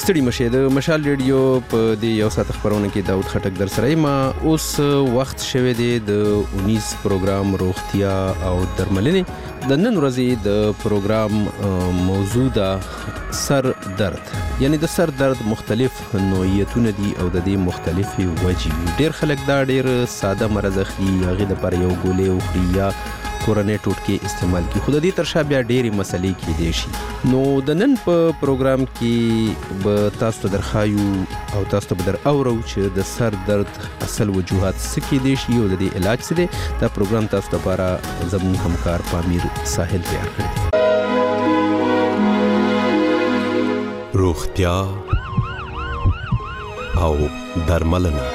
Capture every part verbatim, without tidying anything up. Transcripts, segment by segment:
ستړي مشه د مشال ریډیو په دې یو ساعت خبرونه کې داود خټک در سره ما اوس وخت شوه دی د انیس پروګرام روغتیا او درملنې د نن ورځې د پروګرام موضوع د سر درد یعنی د سر درد مختلف نوعیتونه دي او د دې مختلفي وجې ډیر خلک دا ډیر ساده مرز اخلي هغه د پر یو ګولې او خریا کورنۍ ټوټکې استعمال کی خود دې تر شا بیا ډېری مسلې کې دي شي نو د نن په پروګرام کې به تاسو ته درخایو او تاسو ته در اورو چې د سر درد اصل وجوهات څه کې دي شي او د دې علاج څه دی دا پروګرام تاسو ته لپاره زموږ همکار پامیر ساحل تیار کړی روغتیا او درملنه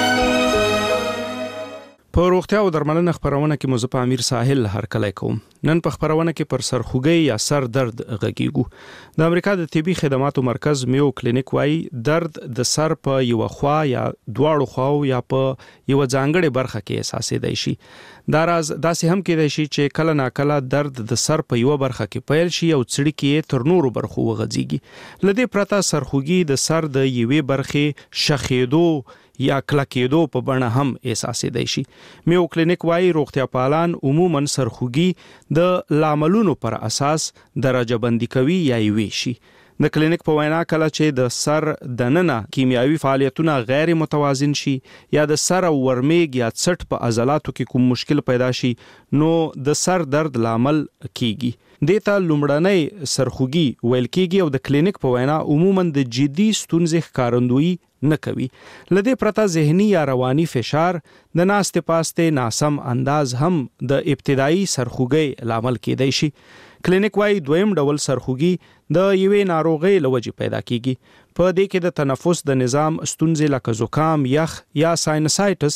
په روغتیا او درملنه خبرونه کې مو په امیر ساحل هر کله کوم نن په خبرونه کې پر سرخوږی یا سر درد غږیږو د امریکا د طبي خدماتو مرکز میو کلینیک وايي درد د سر په یو خوا یا دواړو خواو یا په یو ځانګړي برخه کې احساسېدای شي دا راز داسې هم کېدای شي چې کله ناکله درد د سر په یو برخه کې پیل شي او څړي کې تر نورو برخو وغځيږي لدې پرته سرخوږی د سر د یوې برخې شخېدو یا کلکېدو په بڼه هم احساسېدای شي میو کلینیک وايي روغتیا پالان عموما سرخوږی د لاملونو پر اساس درجه بندي کوي یا یې ویشي د کلینیک په وینا کله چې د سر دننه کیمیاوي فعالیتونه غیر متوازن شي یا د سر او ورمیګ یا څټ په عضلاتو کې کوم مشکل پیدا شي نو د سر درد لامل کیږي دیتا لومړنۍ سرخوږی ویل کیږي او د کلینیک په وینا عموما د جدي ستونزې ښکارندویي نه کوي لدې پرته ذهني یا رواني فشار د ناستې پاستې ناسم انداز هم د ابتدایي سرخوږی لامل کېدای شي کلینیک وايي دویم ډول سرخوږی د یوې ناروغۍ له وجې پیدا کیږي په دې کې د تنفس د نظام ستونزې لکه زکام یخ یا ساینسایټس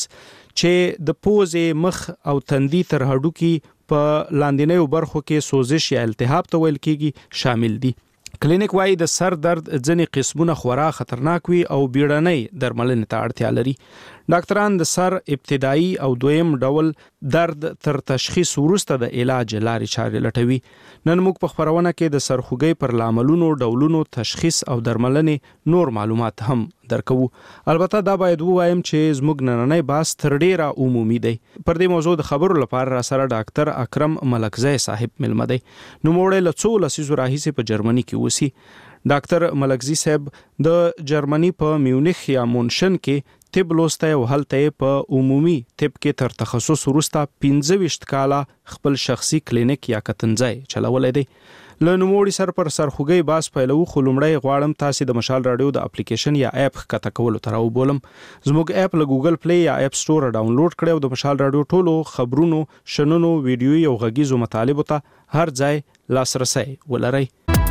چې د پوزې مخ او تندي تر هډوکي په لاندینیو برخو کې سوزش یا التهاب ته ویل کیږي شامل دي کلینیک وايي د سر درد ځنې قسمونه خورا خطرناک وي او بیړنۍ درملنې ته اړتیا لري ډاکټران د سر ابتدایي او دویم ډول درد تر تشخیص وروسته د علاج لارې چارې لټوي نن موږ په خبرونه کې د سرخوږی پر لاملونو ډولونو تشخیص او درملنې نور معلومات هم درکو البته دا باید ووایم چې زموږ نننۍ باس تر ډیره عمومي دی پر دې موضوع د خبرو لپاره را سره ډاکټر اکرم ملکزی صاحب ملمه دی نو موږ له څو لسیزو راهیسې په جرمني کې وسی ډاکټر ملکزی صاحب د جرمني په میونخ یا مونشن کې طب لوسته او هلته په عمومي طب کې تر تخصص وروسته پنځه ویشت کاله خپل شخصي کلینیک یا کتنځای چلولې دی له نوموړي سر پر سرخوږی باس پیلو خو لومړی غواړم تاسو د مشال رادیو د اپلیکیشن یا اپ کته کول تر او بولم زموږ اپ له ګوګل پلی یا اپ سٹور ډاونلوډ کړئ او د مشال رادیو ټولو خبرونو شننو ویډیوي او غږیزو مطالبو ته هر ځای لاسرسي ولرئ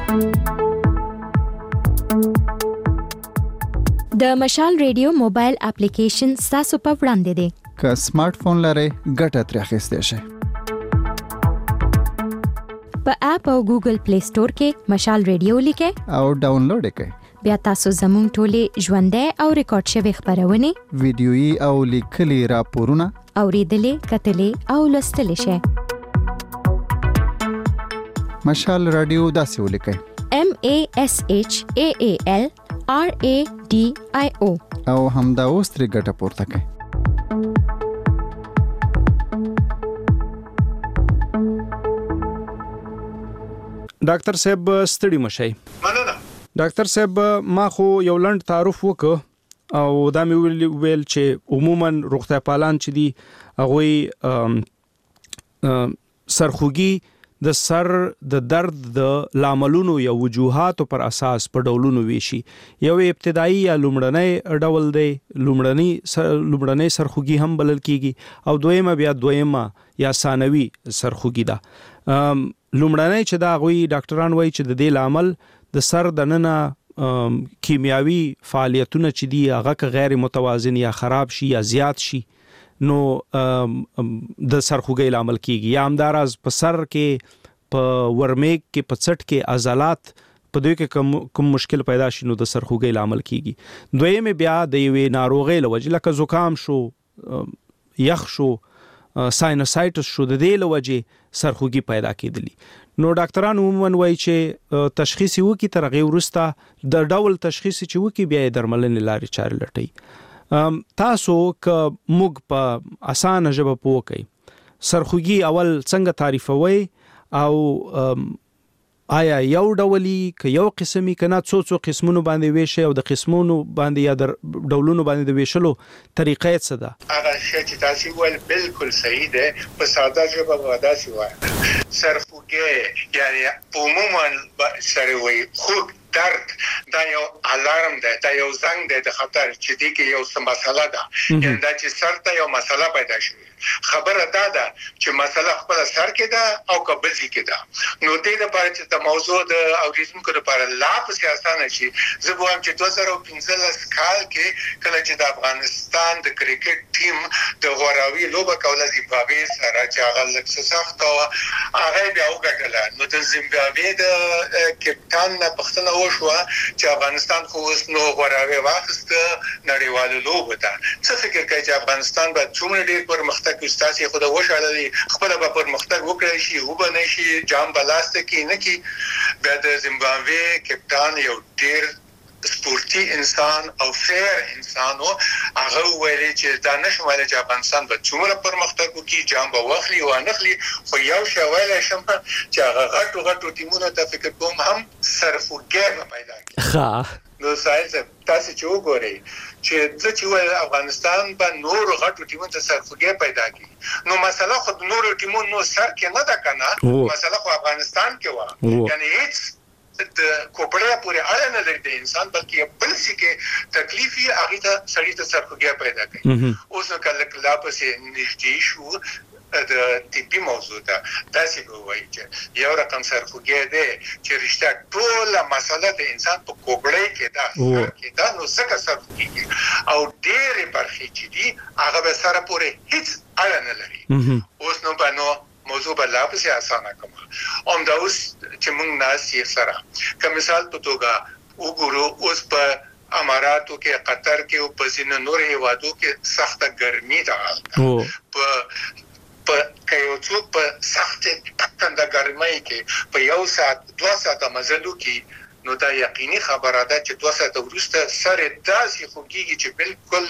د مشال ریډیو موبایل اپلیکیشن تاسو په وړاندې دی که سمارټ فون لرئ ګټه ترې اخیستی شئ په اپ او ګوګل پلی سٹور کې مشال ریډیو لیکئ او ډاونلوډ کړئ بیا تاسو زموږ ټولې ژوندۍ او ریکارډ شوی خبرونه ویډیويي او لیکلي راپورونه اوریدلې کتلې او لوستلې شئ مشال رادیو داسې ولیکئ M A S H A A L R A D I O او همدا اوس ترې ګټه پورته کړئ ډاکټر صاحب ستړي مشئ مننه ډاکټر صاحب ما خو یو لنډ تعارف وکړ او دا مې ویل, ویل چې عموما روغتیا پالان چې دي هغه سرخوږی د سر د درد د لاملونو یا وجوهاتو پر اساس په ډولونو ویشي یو ابتدایي یا لومړنۍ ډول دی لومړنۍ سر لومړنۍ سرخوږی هم بلل کیږي او دویمه بیا دویمه یا ثانوي سرخوږی ده لومړنۍ چې دا غوي ډاکټران وایي چې د دې لامل د سر دننه کیمیاوي فعالیتونه چې دي هغه غیر متوازن یا خراب شي یا زیات شي نو د سرخوږی لامل کیږي یا همداراز په سر کې په ورمیګ کې په څټ کې عضلات په دوی کې کوم مشکل پیدا شي نو د سرخوږی لامل کیږي دویم بیا د یوې ناروغۍ لوجه لکه زکام شو یخ شو ساینوسایټس شو د دې لوجه سرخوږي پیدا کېدلی. نو ډاکټران عموما وایي چې تشخیص وکي تر هغه وروسته د ډول تشخیص چې وکي بیا درملنې لارې چارې لټي. تاسو که موږ په اسانه ژبه پوه کړئ سرخوږي اول څنګه تعریفوي او آیا یو ډولي که یو قسمي کنه څو څو قسمونو باندې ویشي او د قسمونو باندې یا د ډولونو باندې د ویشلو طریقې څه ده؟ هغه شی چې تاسو ول بالکل صحیح ده. په ساده ژبه ودا سی وایي سرخوږي یعنی عموما سره وي خوږ درد دا یو الارم ده، دا یو زنګ ده د خطر چې دی کې یو څه مسله ده یعنی دا چې سر ته یو مسله پیدا شي. خبره دا ده چې مسله خپل سر کې ده او قبضي کې ده. نو دې لپاره چې د موضوع د اوریدونکو لپاره لا په اسانه شي زه وایم چې دوه زره پنځلس کال کې کله چې د افغانستان د کرکټ ټیم د غوراوي لوبه کوله زیمبابوې سره چې هغه لکه سخت او هغه بیا وګټله. نو د زیمبابوې د کپټان نه پښتنه وشوه چې افغانستان خو اوس نو غوراوي واخیست نړیواله لوبه ده. څه فکر کوي چې افغانستان به څومره ډیر پرمختګ استاسي خو د وشاله خپل به پرمختګ وکړي شي او به نشي جام بلاسته کې نه کی د زیمبابوې کپټان یو ډیر سپورتي انسان او فیر انسان او هغه ویلي چې دا نشماله چې افغانستان به څومره پرمختګ وکړي جام به واخلي او نخلي خو یو شوال شم چې هغه غټو غټو ټیمونو ته فکر کوم هم سرفوګه پیدا کړي. ها نو سایز تاسو چې وګورئ چې د چې افغانستان په نور غټو ټیمونو ته سرخوږي پیدا کړي نو مسله خو د نور ټیمونو نو سر کې نه ده کنه، مسله خو افغانستان کې و. یعنی هیڅ د کوپړې پورې اړه نه لري د انسان بلکې بل څه کې تکلیفي هغه ته سړی ته سرخوږي پیدا کړي. اوس کله کله پسې نږدې شو د طبي موضوع ده تاسو به وایي چې یو رقم سرخوږي ده چې رښتیا ټول مسله د انسان په کوبړې کې ده کې دا نو څنګه سرخوږي او ډېرې برخې چې دي هغه به سره پورې هیڅ اړه نه لري. اوس نو په نو موضوع به لا پسې اسانه کوم ام دا اوس چې موږ ناسي سره که مثال په توګه وګورو اوس په اماراتو کې قطر کې او په ځینو نور هیوادو کې سخته ګرمي ده. په په کيو څوک په سخت ټکنده ګرمۍ کې په یو ساعت دوه ساعته مزلو کې نو دا یقیني خبره ده چې دوه ساعته وروسته سره داسې خوږیږي چې بالکل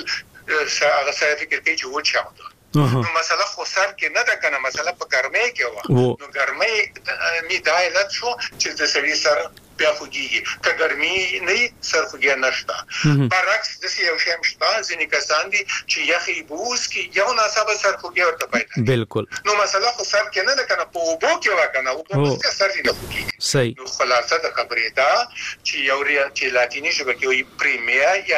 هغه سره فکر کوي چې وچاوده. نو مسله خو سر کې نه ده کنه، مسله په ګرمۍ کې و. نو ګرمۍ می دا علت شو چې د سړي سر بیا خوږیږي که ګرمي نه سرخوږي نشته. برعکس د یو شی مشته ځینې کسان دي چې یخي بوس کې یو ناسبه سرخوږي ورته پیدا بالکل. نو مسله خو سر کې نه ده کنه په اوبو کې وکنه او په څه سر نه خوږي. صحیح. نو خلاصه د خبرې ده چې یو ری چې لاتینی ژبه کې وي پریمیا یا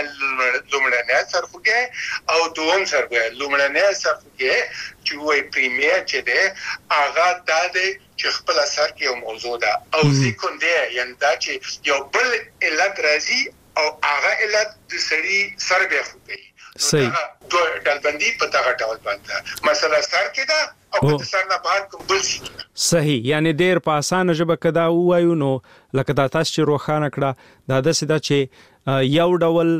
لومړنی سرخوږي او دوم سرخوږي. لومړنی سرخوږي چې وایي پریمیا چې ده هغه د چې خپل اثر کې یو موضوع ده او سیکونډر یعنی دا چې یو بل علت راځي او هغه علت د سړي سر بیا خوږي. صحیح. دوه ډلبندي په دغه ډول باندې مسله سر کې ده او په سر نه بهر کوم بل شي. صحیح. یعنی ډیر په اسانه ژبه کدا وایو نو لکه دا تاسو چې روخانه کړه دا د سیدا چې یو ډول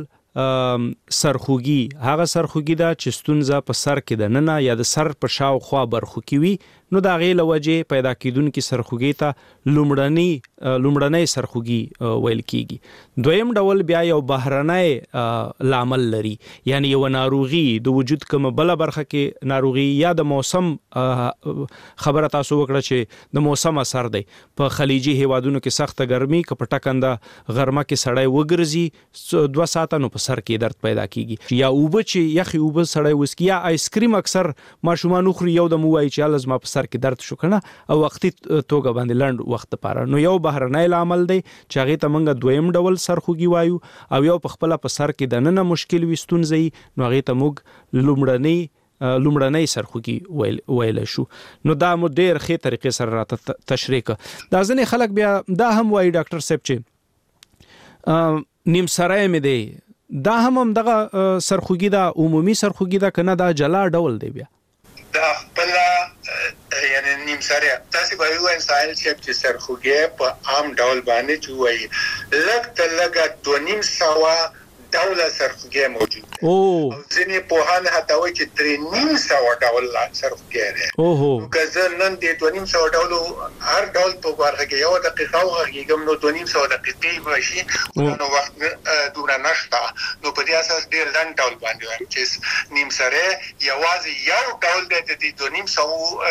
سرخوږي هغه سرخوږي دا چې ستونزه په سر کې ده نه نه یا د سر په شاوخوا برخو کې وي نو دا غي لوجه پیدا کیدونکو سرخوږي ته لومړنی لومړنی سرخوږي ویل کیږي. دویم ډول بیا یو بهرنۍ لامل لري یعنی یو ناروغي د وجود کوم بل برخه کې ناروغي یا د موسم خبره تاسو وکړه چې د موسم اثر دی. په خلیجي هیوادونو کې سخت ګرمي که په ټکنده غرمه کې سړی وګرځي دوه ساعته نو په سر کې درد پیدا کیږي. یا اوبه چې یخي اوبه سړی وسکي یا آیسکریم اکثر ماشومان خوري یو د موای چې لازم په سر کې درد شو کنه او وختي توګه باندې لند وخت لپاره. نو یو بهرنۍ عامل دی چې هغه ته موږ دویم ډول سرخوږي وایو او یو په خپل په سر کې د نن مشکل وستونځي نو هغه ته موږ لومړنۍ لومړنۍ سرخوږي ویل ویل شو. نو دا مو ډېر ښه طریقې سره راته تشریح کړه. دا ځنې خلک بیا دا هم وایي ډاکټر صاحب چې نیم سره مې دی دا هم هم دغه سرخوږي دا عمومي سرخوږي دا کنه دا جلا ډول دی بیا دا خپل یعنی نیم سره تاسو به یو انسان چې سرخوږي په عام ډول باندې چوي لکه لکه دو نیم سوا ډول سرخوږی موجود دی او ځینې پوهان حتی وایي چې درې نیم سوه ډول سرخوږی دی اوهو که زه نن د دوه نیم سوه ډولو هر ډول په برخه کې یو دقیقه وغږېږم نو دوه نیم سوه دقیقې به شي نو وخت دومره نشته نو په دې اساس ډېر لنډ ډول باندې وایم چې نیم سری یوازې یو ډول دی د دې دوه نیم سوه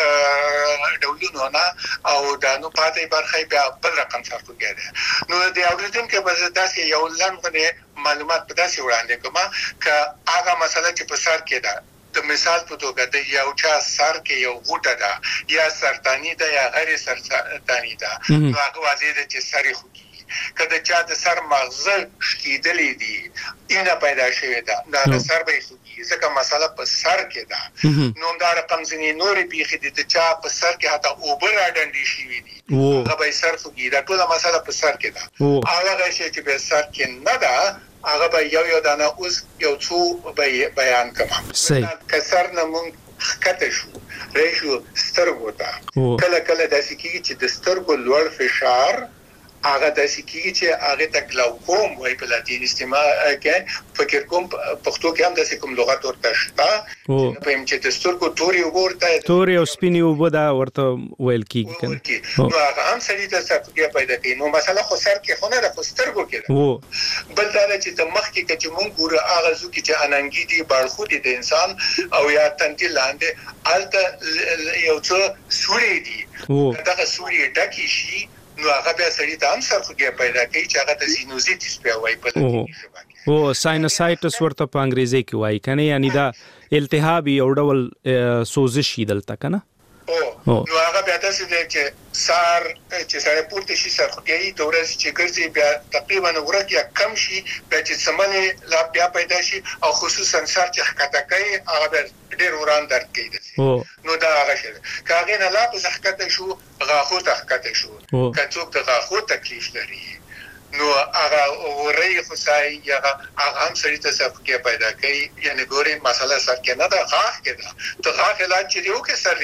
ډولونو نه او دا نو پاتې برخه بیا بل رقم سرخوږی دی نو د اورېدونکي به زه داسې یو لنډ معلومات په داسې وړاندې کوم که هغه مسله چې په سر کې ده د مثال په توګه د یو چا سر کې یو غوټه ده یا سرطاني ده یا غیر سرطاني ده نو هغه واضح ده چې سر یې خوږي که د چا د سر مغزه شکېدلې دي اینه پیدا شوې ده دا د سر به یې خوږي ځکه مسله په سر کې ده نو همدا رقم ځینې نورې پیښې دي د چا په سر کې حتی اوبه راډنډې شوي دي هغه به یې سر خوږي دا ټوله مسله په سر کې ده هغه شی چې په سر کې نه ده هغه به یو یو دانه اوس یو څو بیان کوم که سر نه مونږ ښکته شو راشو سترګو ته کله کله داسې کېږي چې د سترګو لوړ فشار هغه داسې کېږي چې هغه ته ګلاوکوم وایي په لاتیني استعمال کې فکر کوم پښتو کې هم داسې کوم لغت ورته شته په ام چې د سترګو توري ورته توري او سپینی وبو دا ورته ویل کېږي نو هغه هم سړي ته سرخوږی پیدا کوي نو مثلا خو سر کې خو نه ده خو سترګو کې ده بل دا چې د مخ کې چې مونږ ګورو هغه ځو کې چې اننګي دي باړخو دي د انسان او یا تندي لاندې هلته یو څه سوري دي دغه سوري ډکې شي نو هغه بیا سړي ته هم سرخوږی پیدا کوي چې هغه ته سینوزیټس بیا وایي په لاتیني ژبه کې او ساینوسایټس ورته په انګریزي کې وایي کنه یعنی دا التهاب یو ډول سوزش دلته کنه نو هغه بیا تاسو دې چې سار چې سره پورته شي سرخوږی د ورځې چې ګرځي بیا تقریبا ورګ یا کم شي بیا چې سمنه لا بیا پیدا شي او خصوصا سر چې حکته کوي هغه ډېر وران درد کوي نو دا هغه شي کاغه نه لا په حکته شو غاخو ته حکته شو کڅوک د غاخو تکلیف لري نو هغه ورې خصای یا هغه هم سړی ته سرخوږی پیدا کوي یعنی ګوري مسله سر کې نه ده غاخ کې ده ته غاخ علاج چې یو کې سر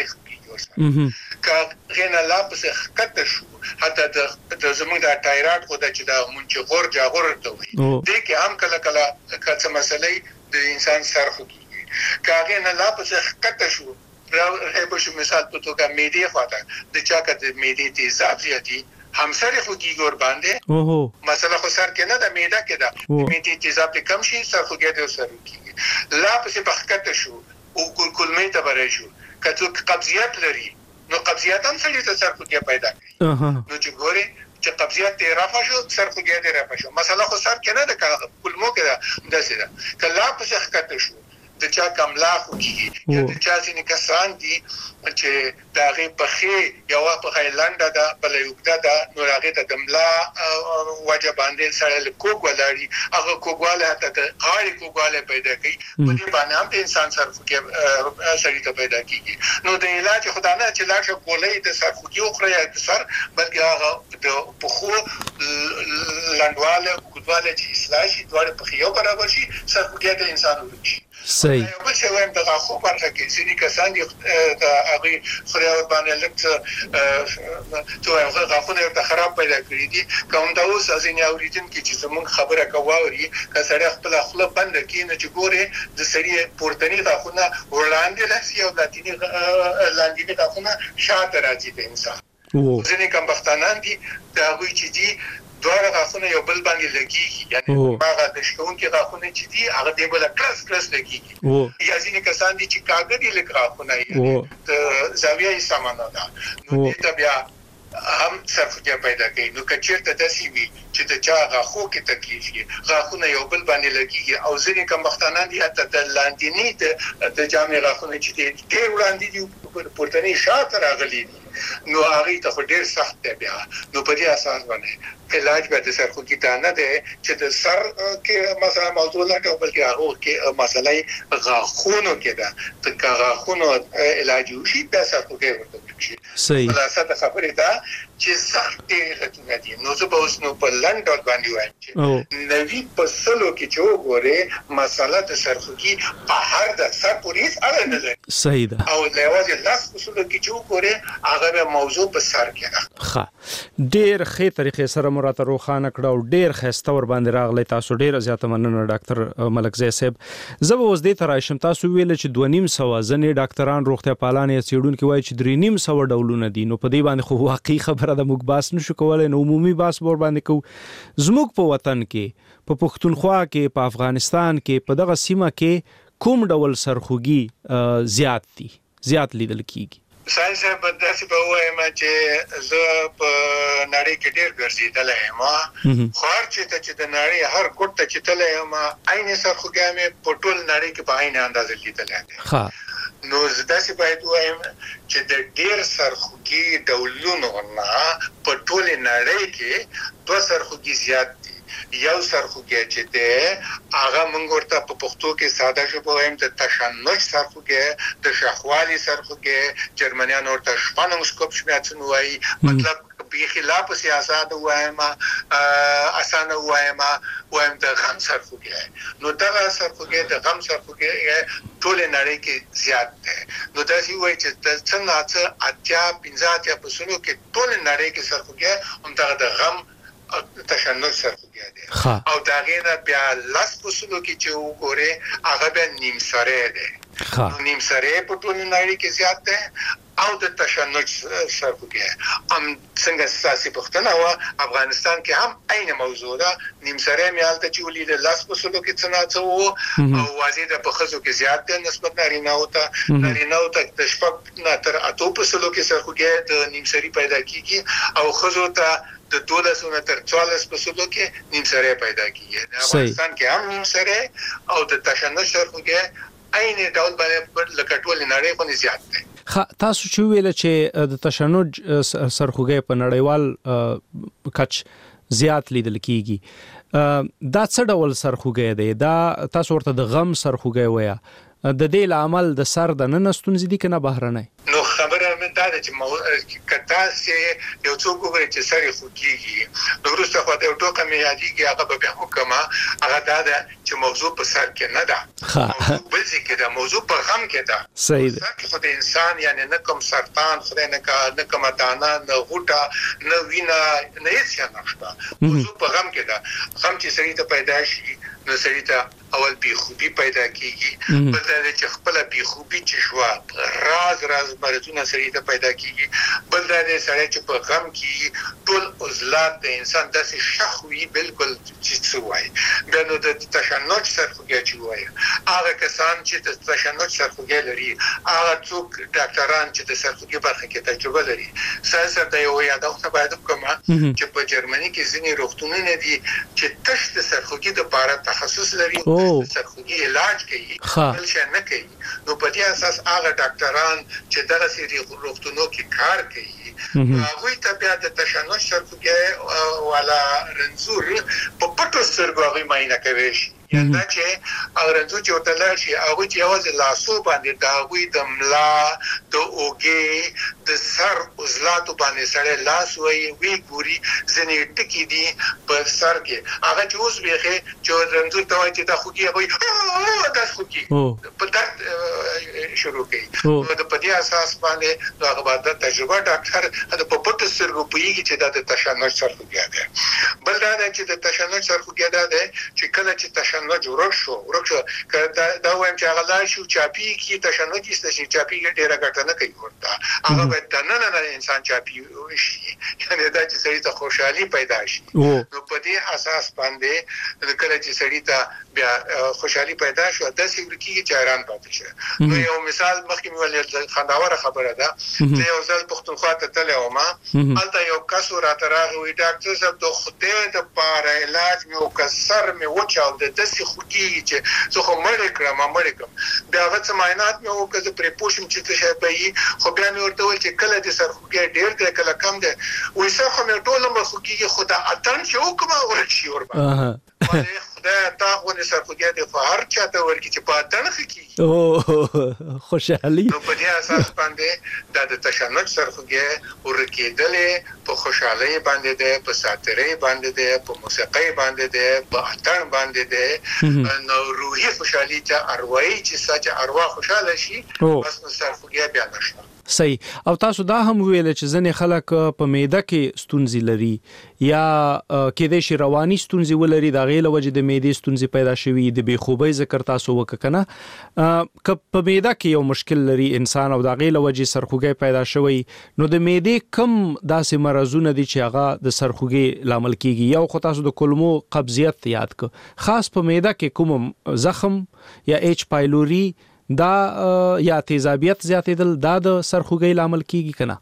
که غینه لا پس خطه شو حتی د زموږ د ټایراډ خو د چې د مونږ غور جاغور ته وي دې کې هم کله کله کڅ مسلې د انسان سر خوږي که غینه لا پس خطه شو راو شو مثال په توګه معده خواته د چا کده معده تیزاب زیاتی همسر خوږي ګور باندې مثلا خو سر کې نه د معده کې ده معده تیزاب کم شي سر خوږي د سر کېږي لا پس بخکته شو او کلمې ته برای شو کڅو قبضیت لري نو قبضیت هم سړي ته سرخوږی پیدا کوي نو چې ګوري چې قبضیت یې رافع شو سرخوږی یې رافع شو مثلا خو سر کې نه ده کلمو کې ده داسې ده کله په ښکته شو د چا کملا خوږي یا د چا ځینې کسان دي چې د هغې پښې یوه پښه یې لنډه ده بله یې اوږده ده نو هغې ته د ملا وجه باندې سړی له کوږ ولاړي هغه کوږوالی حتی د غاړې کوږوالی پیدا کوي په دې باندې هم د انسان سرخوږی سړي ته پیدا کېږي نو د علاج خو دا نه چې لاړ شه ګولۍ د سرخوږي وخوره یا د سر بلکې هغه د پښو لنډوالی اوږدوالی چې اصلاح شي دواړه پښې یو برابر شي سرخوږی د انسان ورک شي صحیح بل څه وایم د غاښو برخه کې ځینې کسان دي د هغې خولې باندې لږ څه غاښونه ورته خراب پیدا کړي دي که همدا اوس ځینې اورېدونکي چې زموږ خبره که واوري که سړی خپله خوله بنده کړي نو چې ګورې د سړي پورتني غاښونه وړاندې راسي او لاندیني غاښونه شاته راځي د انسان ځینې کمبختانان دي د هغوی چې دي دواړه غاښونه یو بل باندې لګېږي یعنې هغه د شکونکي غاښونه چې دي هغه دې بله کلس کلس لګېږي یا ځینې کسان دي چې کاږه دي لږ غاښونه یعنې د زاویه یې سمه نه ده نو دې ته بیا هم سرخوږی پیدا کوي نو که چېرته داسې وي چې د چا غاښو کې تکلیف وي غاښونه یو بل باندې لګېږي او ځینې کمبختانان دي حتی د لاندیني د جامې غاښونه چې دي ډېر وړاندې دي پورتني شاته راغلي دي نو هغې ته خو ډېر سخت دی بیا نو په دې اساس باندې علاج به د سرخوږي ته نه دی چې د سر کې مثلا موضوع نه کوي بلکې هغو کې مسله یې غاښونو کې ده که غاښونو علاج وشي بیا سرخوږی ورته ورک شي خلاصه د خبرې ده چې سخت ډېر علتونه دي. نو زه به اوس نو په لنډ ډول باندې وایم چې نوي په سلو کې چې وګورې مسله د سرخوږي په هر د سر پورې هیڅ اړه نه لري. صحیح ده. او یوازې لاس په سلو کې چې وګورې هغه به موضوع په سر کې ده. ښه ډېر ښه طریقې سره مو راته روښانه کړه او ډېر ښایسته ور باندې راغلی. تاسو ډېره زیاته مننه ډاکټر ملکزی صاحب. زه به اوس دې ته راشم. تاسو ویل چې دوه نیم سوه ځینې ډاکټران روغتیا پالان یا څېړونکي وایي چې درې نیم سوه ډولونه دي. نو په دې باندې خو واقعي خبره ده، موږ بحث نشو کولی، نو عمومي بحث به ورباندې کوو. زموږ په وطن کې، په پښتونخوا کې، په افغانستان کې، په دغه سیمه کې کوم ډول سرخوږي زیات دي، زیات لیدل کیږي؟ ساينس په داسې به وایم چې زه په نړۍ کې ډېر ګرځېدلی یم، خو هر چېرته چې د نړۍ هر ګوټ ته چې تللی یم عین سرخوږی مې په ټول نړۍ کې په عین اندازه لیدلی دی. نو زه داسې باید وایم چې د ډېر سرخوږي ډولونو نه په ټولې نړۍ کې دوه سرخوږي زیات دي. یو سرخوږی چې دی هغه موږ ورته په پښتو کې ساده ژبه وایم د تشنج سرخوږی، د شاخوالي سرخوږی، جرمنیان ورته شپاننګسکوپشمیاتسن وایي. مطلب بخلاف سیاست وایم اسانه وایم وایم د غم سرخوږی. نو دغه سرخوږی د غم سرخوږی ټول نړۍ کې زیات دی. نو داسې وایي چې د څنګه څه اتیا پنځه اتیا په سلو کې ټول نړۍ کې سرخوږی همدغه د غم تشنج سرخوږی دی. او دا غینه بیا لاس په سلو کې چې وګورې هغه بیا نیم سری دی. نو نیم سری په ټول نړۍ کې زیات دی او د تشنج سرخوږی هم څنګه ساسي پښتنه و افغانستان کې هم عین موضوع ده. نیم سری مې حالت چې ولید لاس په سلو کې څنګه څه وو او واضح ده په خزو کې زیات ده نسبت نارینه او ته نارینه او ته د شپږ نه تر اتو په سلو کې سرخوږی د نیم سری پیدا کیږي او خزو ته د دولس نه تر څوارلس په سلو کې نیم سری پیدا کیږي. د افغانستان کې هم نیم سری او د تشنج سرخوږی عین ډول باندې لکه ټول نړۍ باندې زیات دی. تاسو چې ویل چې د تشنج سرخوږی په نړیوال کچ زیات لیدل کیږي، دا څه ډول سرخوږی دی؟ دا تاسو ورته د غم سرخوږی وایي. د دې لامل د سر د نن ستونزې دي کنه بهرنۍ؟ نو خبره مې دا ده چې کتا سي یو څوک وګوري چې سر خوږیږي نو وروسته خو د یو ټوکه مې یادېږي هغه به بیا وکړم. هغه دا ده چې موضوع په سر کې نه ده، موضوع بل ځای کې ده، موضوع په غم کې ده. صحیح ده. خو د انسان یعنی نه کوم سرطان خدای نه نه کوم دانه نه غوټه نه وینه نه هیڅ شی نشته، موضوع په غم کې ده. غم چې سړی ته پیدا شي نو سړی ته اول بیخوبی پیدا کیږي، بل دا چې خپل بیخوبی چې شو راز راز مرزونه سړی ته پیدا کیږي، بل دا سړی چې په غم کې ټول عضلات د انسان داسې شخوي بالکل چې څه وایي. بیا نو د تشنج سرخوږی چې وایي هغه کسان چې د تشنج سرخوږی لري هغه څوک ډاکټران چې د سرخوږی برخه کې تجربه لري. سره د یو یادونه باید وکړم چې په جرمني کې ځینې روغتونونه دي چې تش د سرخوږی د لپاره تخصص لري، سرخوږی علاج کوي، بل شي نه کوي. نو په دې اساس هغه ډاکټران چې دغه سری روغتونو کې کار کوي هغه ته بیا د تشنج سرخوږی والا رنزور په پټو سترګو هغه معاینه کوي. یعنی چې اورنځو چې وتلل شي هغه چې یوازې لاسو باندې دا غوي د ملا د اوګي د سر عضلات باندې سره لاس وي وی ګوري ځنې ټکی دي په سر کې هغه چې اوس بيخه چې اورنځو ته وایي چې دا خوږي وي دا خوږي په درد شروع کوي. نو د پدې اساس باندې هغه باندې تجربه ډاکټر د په پټو سترګو پويږي چې دا د تشنج سرخوږی دی. بل دا چې د تشنج سرخوږی دی چې کله چې تشنج ورک شو ورک شو دا دا وایم چې هغه لا شو چاپی کی تشنج استشي چاپی ډیره ګټه نه کوي ورته هغه به د نن نه انسان چاپی شي یعنی دا چې سړی ته خوشحالي پیدا شي. نو په دې اساس باندې کله چې سړی ته بیا خوشحالي پیدا شو د سیګریټي چایران پاتې شي. نو یو مثال مخکې ولې خنداوره خبره ده چې یو ځل پښتونخوا ته تللی وم هلته یو کس راته راغی ډاکټر صاحب د خدای د پاره علاج مې وکړ مې وچاو د داسې خوږي چې زه خو مړ کړم مړ کړم بیا هغه څه معاینات مې وکړ زه پرې پوه شوم چې څه شی به وي خو بیا مې ورته وویل چې کله دې سرخوږی ډېر دی کله کم دی وایي سر خو مې ټول عمر خوږېږي خو دا اتڼ چې وکړم ورک شي ورباندې دا تاغونه سرخوږی د فهر چاته ورکی چې په تنخ کی او خوشحالي نو په دې اساس باندې د تشنج سرخوږی ورکیدلې په خوشحالي باندې ده، په ساتري باندې ده، په موسیقي باندې ده، په اتن باندې ده. نو روحي خوشحالي ته اروايي چې سچ اروا خوشاله شي بس نو سرخوږی بیا نشته. صحیح. او تاسو دا هم ویل چې ځنې خلک په معده کې ستونزې لري یا کېدای شي رواني ستونزې ولري، د هغې له وجې د معدې ستونزې پیدا شوي، د بېخوبۍ ذکر تاسو وکړه که نه، که په معده کې یو مشکل لري انسان او د هغې له وجې سرخوږی پیدا شوی، نو د معدې کم داسې مرضونه دي چې هغه د سرخوږي لامل کېږي؟ یو خو تاسو د کولمو قبضیت یاد کړه، خاص په معده کې کوم زخم یا ایچ پایلوري دا یا تیزابیت زیاتېدل دا د سرخوږی لامل کېږي که نه؟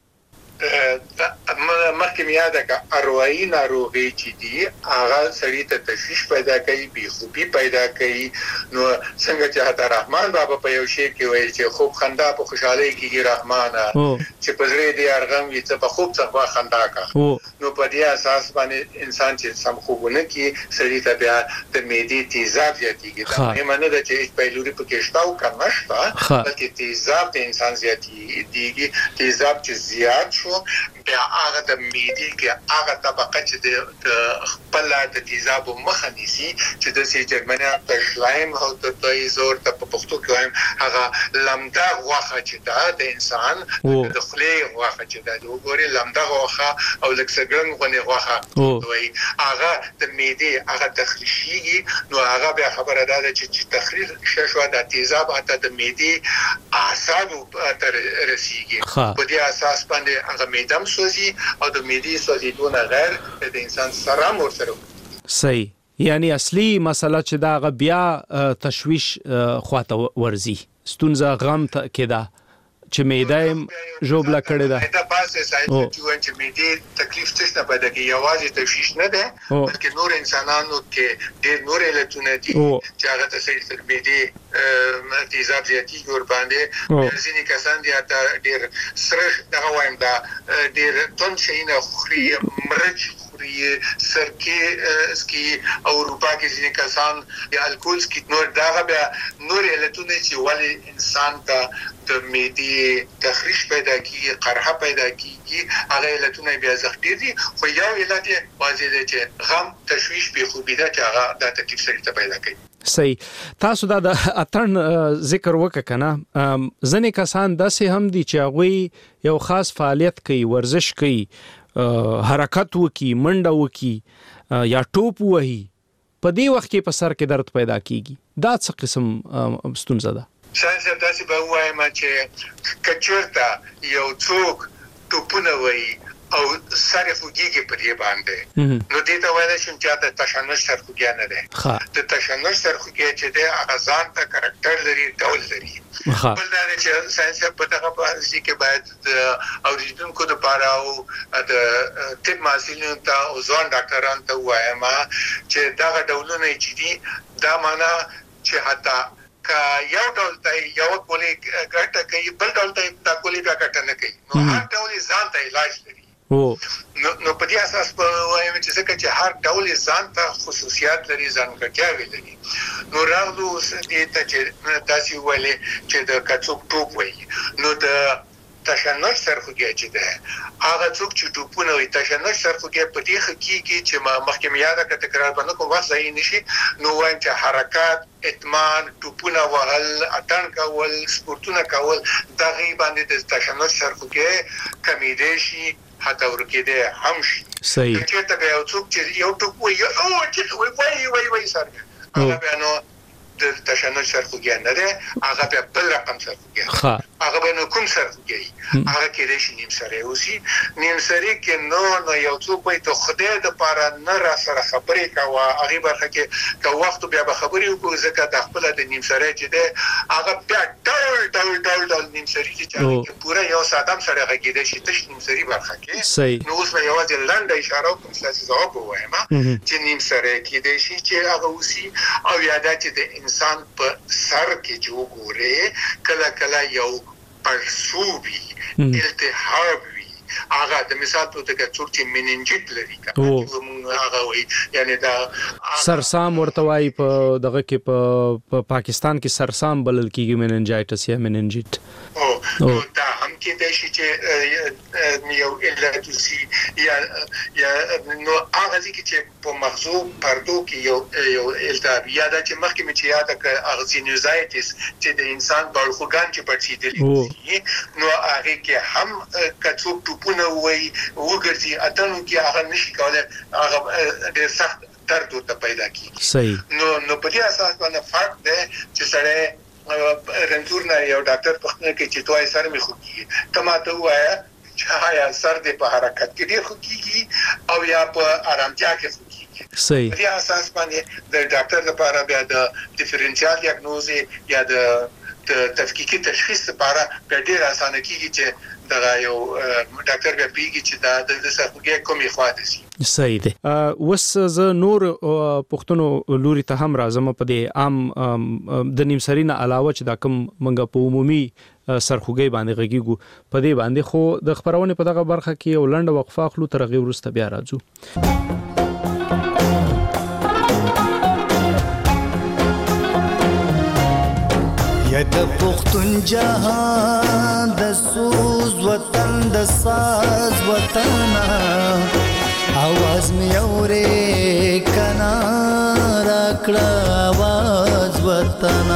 مخکې مې یاده کړه اروايي ناروغي چې دي هغه سړي ته تشویش پیدا کوي، بېخوبي پیدا کوي. نو څنګه چې حتی رحمان بابا په یو شعر کې وایي چې خوب خندا په خوشحالۍ کېږي رحمانه، چې په زړه دې ارغم وي څه په خوب څخه خندا کوه. نو په دې اساس باندې انسان چې سم خوبونه کوي سړي ته بیا د معدې تیزاب زیاتېږي. دا مهمه نه ده چې هیڅ پیلوري پکې شته او که نه شته، بلکې تیزاب د انسان زیاتېږي. تیزاب چې زیات شو بیا هغه د معدې کې هغه طبقه چې د خپل د تیزابو مخه نیسي چې د سي جرمني د شلایم او د تایزور ته په پښتو کې وایم هغه لمده غوښه چې دا د انسان د خولې غوښه چې دا د وګوري لمده غوښه او لکه څنګه غونې غوښه دوی هغه د معدې هغه تخریشيږي. نو هغه بیا خبره ده چې تخریش ششو د تیزاب اته د معدې اعصابو ته رسیږي. په دې اساس باندې هغه معده سوزي او د معدې سوزیدونه غیر د انسان سره مور سره. صحیح. یعنی اصلي مسله چې دا بیا تشویش خواته ورزي، ستونزه غم کې ده چې معده ژوبله کړې ده. دا پاسه سایت چې معدې تکلیف څه پیدا کوي، یوازې تشویش نه ده بلکې نور انسانانو کې ډېر نور علتونه دي چې هغه ته سړي معدې تیزاب زیاتېږي ور باندې. ځینې کسان دي ډېر سره دغه وایم دا ډېر تون شیونه خوري، مرچ خوري، سرکې سکي او اروپا کې ځینې کسان یا الکول سکي. نور دغه بیا نور علتونه چې ولې انسان ته د معدې تخریش پیدا کیږي، قرحه پیدا کیږي، هغه علتونه بیا زخمي دي. خو یو علت یې واضح دی چې غم، تشویش، بېخوبي ده چې هغه دا تکلیف سړي ته پیدا کوي. صحیح. تاسو دا د اتن ذکر وکړه که نه، ځینې کسان داسې هم دي چې هغوی یو خاص فعالیت کوي، ورزش کوي، حرکت وکړي، منډه وکړي یا ټوپ ووهي، په دې وخت کې په سر کې درد پیدا کیږي. دا څه قسم ستونزه ده؟ شاید داسې به ووایم چې که چېرته یو څوک ټوپونه وهي او سر یې خوږېږي په دې باندې، نو دې ته ویلی شم چې د تشنج سرخوږی نه دی. د تشنج سرخوږی چې دی هغه ځان ته کرکټر لري، ډول لري. بل دا دی چې ساینس په دغه پالیسي کې باید د اورېدونکو دپاره او د طب محصلینو ته او ځوان ډاکټرانو ته ووایم چې دغه ډولونه چې دي دا معنا چې حتی که یو ډول ته یو کولی ګټه کوي بل ډول ته دا کولی بیا ګټه نه کوي، نو هر ډول یې ځان ته علاج لري. نو په دې اساس به وایم چې ځکه چې هر ډول یې ځان ته خصوصیات لري، ځانګړتیاوې لري. نو راغلو اوس دې ته چې داسې وویلې چې د که څوک ټوپ وایي، نو د تشنج سرخوږی چې ده هغه څوک چې ټوپونه وایي، تشنج سرخوږی په دې ښه کېږي چې ما مخکې مې یاده کړه، تکرار به نه کوم، وخت ضایع نه شي. نو وایم چې حرکات، اتمان، ټوپونه وهل، اتڼ کول، سپورتونه کول، دغې باندې د تشنج سرخوږی کمیدی شي، حتی ورکېدی هم شي. صحیح. که چېرته بیا یو څوک چې یو ټوپ وایي او چې وایي وایي وایي سر هغه بیا نو د تشنج سرخوږی نه دی، هغه بیا بل رقم سرخوږی دی. هغه به نو کوم سرخوږی هغه کېدای شي نیم سری اوسي. نیم سری کې نو نو یو څوک وایي ته خدای دپاره نه را سره خبرې کوه، هغې برخه کې که وخت بیا به خبرې وکړو، ځکه د خپله د نیم سری چې دی هغه بیا ډول ډول ډول ډول نیم سری چې هغې کې پوره یو ساعت هم سړی غږېدی شي تش نیم سری برخه کې. نو اوس به یوازې لنډه اشاره وکړم، ستاسې ځواب ووایم چې نیم سری کېدای شي چې هغه اوسي. او یا دا چې د انسان په سر کې چې وګورې کله کله یو پړسوب وي، التهاب وي، هغه د مثال په توګه څوک چې مننجیت لري کنه هغه وي یعنی دا سرسام ورته وایي په دغه کې په پاکستان کې سرسام بلل کیږي مننجایټس یا مننجیت او دا هم کې د شي چې یو علت سي یا یا نو هغه چې په مغزو پردو کې یو یو التهاب یا دا چې مخکې مې چې یاد کړ اغزینوزایټس چې د انسان بلخوګان چې پړسیدلی نو هغه کې هم کڅو ټوپونه وي وګرځي اتنو کې هغه نشي کولای هغه د سخت درد ته پیدا کیږي صحیح نو نو په دې اساس باندې فرق دی چې سره رنځور نه یو ډاکټر په خپل کې چې توای سر می خوږي تماته وایا چې یا سر دې په حرکت کې ډیر خوږي او یا په آرامتیا کې خوږي صحیح په دې اساس باندې د ډاکټر لپاره بیا د ډیفرنشیال ډایګنوز یا د تفکیکی تشخیص لپاره ډیر اسانه کیږي چې دا یو ډاکټر بیا پیږي چې دا د سرخوږي کومې خواته سي صحیح دی وس ز نور پښتنو لوري ته هم راځم په دې عام د نیمسرینا علاوه چې دا کوم منګه په عمومي سرخوږي باندې غږیږو په دې باندې خو د خبرونه په دغه برخه کې یو لنډ وقفه خلو تر غي ورسته بیا راځو یا د پښتون جهان د سوز وطن د ساز وطن आवाज می اورې کنا راکړه आवाज وطن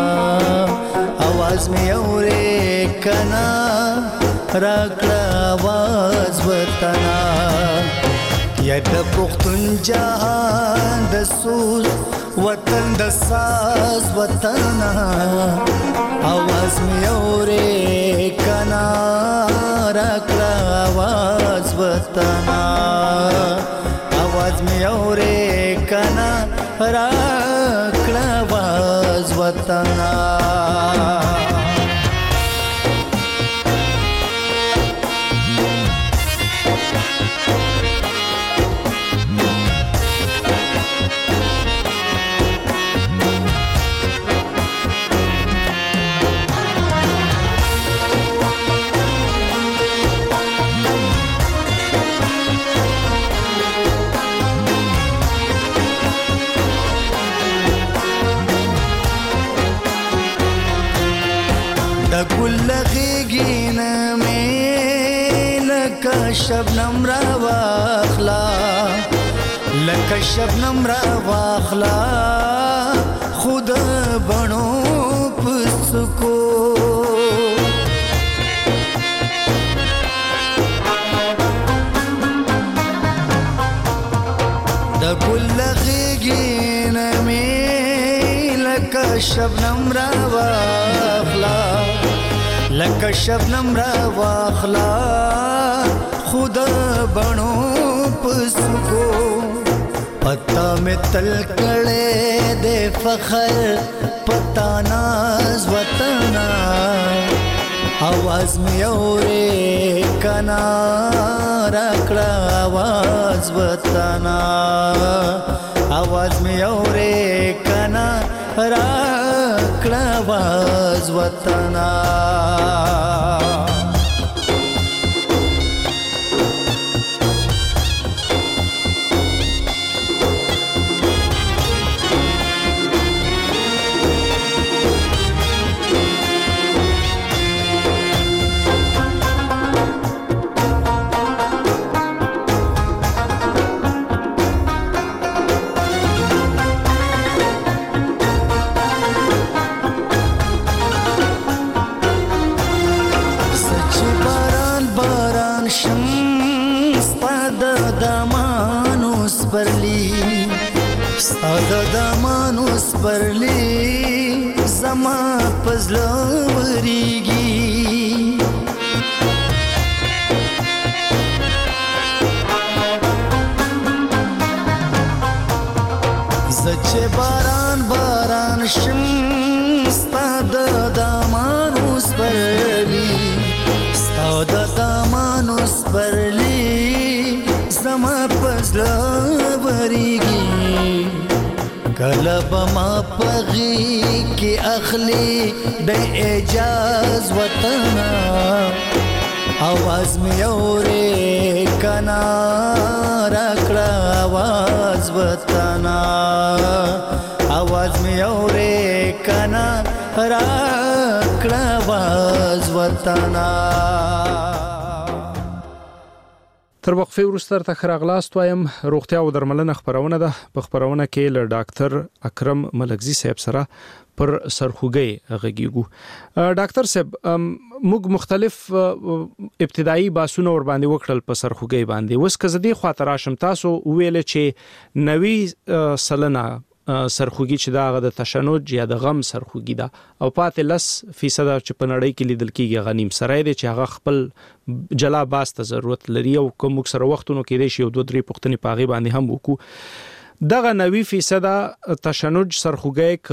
आवाज می اورې کنا راکړه आवाज وطن یا د پښتون جهان د سوز وطن د ساز وطن आवाज می اورې کنا راکړه आवाज وطن आवाज می اورې کنا راکړه आवाज وطن شبنم را واخلا لکه شبنم را واخلا خود بنو پسکو د ګل غیګین می لکه شبنم را واخلا لکه شبنم را واخلا خود بنو پسکو پتا میں تل کڑے دے فخر پتا ناز وطن आवाज میں اورے کنا راکڑا आवाज وطن आवाज میں اورے کنا راکڑا आवाज وطن ستاد دمانوس پرلی زما پزلوریږي زچه باران باران شم ستاد دمانوس پرلی ستاد دمانوس پرلی زما پزلوریږي کلب ما پغی کی اخلی د اعجاز وطن आवाज में औरे कना रकड़ा आवाज बताना आवाज में औरे कना रकड़ा आवाज बताना تر وقفه وروسته ته خراغلاست وایم روغتیا او درملنه خبرونه ده په خبرونه کې له ډاکټر اکرم ملکزی صاحب سره پر سرخوږی غږیږو. ډاکټر صاحب موږ مختلف ابتدایي باسونه ور باندې وکړل په سرخوږی باندې، اوس که زه دې خاطر راشم تاسو ویل چې نوي سلنه سرخوږی چې دا د تشنج یا د غم سرخوږی ده او پاتې لس فیصد چې په نړۍ کې لیدل کېږي غنیم سره دی چې هغه خپل جلا باس ته ضرورت لري او کوم سره وختونو کې دی شي او دوه درې پوښتنې پاغي باندې هم وکړو. دغه نوي فیصد تشنج سرخوږی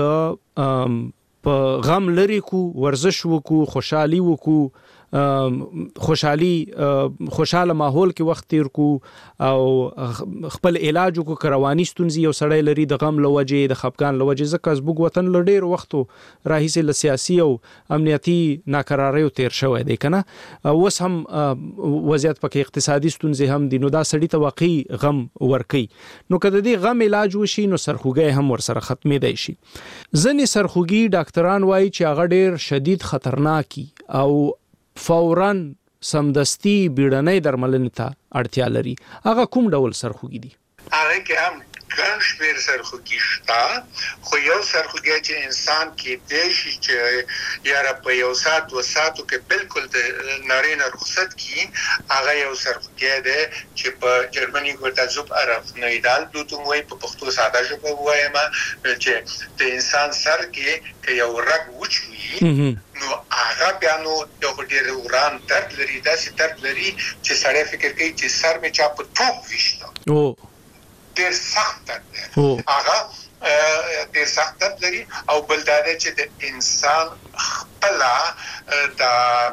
ک په غم لري کو ورزش وکړو خوشحالي وکړو خوشحالي خوشاله ماحول کې وخت تیر کو او خپل علاج کو کروانی ستونزې یو سړی لري د غم لوجې د خپګان لوجې ځکه زبوږ وطن لډیر وختو راهیسه ل سیاسي او امنیتي ناکراریو تیر شوی دی کنه اوس هم وضعیت پکې اقتصادي ستونزې هم دي نو دا سړی ته واقعي غم ورکي نو کله دې غم علاج وشي نو سرخوږی هم ور سره ختمې دی شي. ځنې سرخوږی ډاکټران وایي چې هغه ډیر شدید خطرناکي او فوراً سمدستی بیړنۍ درملنې ته اړتیا لري. هغه کوم ډول سرخوږی دي؟ هغه کې هم ګڼ شمېر سرخوږي شته خو یو سرخوږی چې انسان کې دی شي چې یاره په یو ساعت و ساعتو کې بالکل د نړۍ نه رخصت کی هغه یو سرخوږی دی چې په جرمني ورته زوب عرف نویدال بلوتوم وایي په پښتو ساده ژبه ووایم چې د انسان سر کې که یو رګ وچوي نو هغه بیا نو یو ډېر وران درد لري داسې درد لري چې سړی فکر کوي چې سر مې چا په ټوپ ویشته او ډېر سخت درد دی هغه ډېر سخت درد لري او بل دا دی چې د انسان خپله د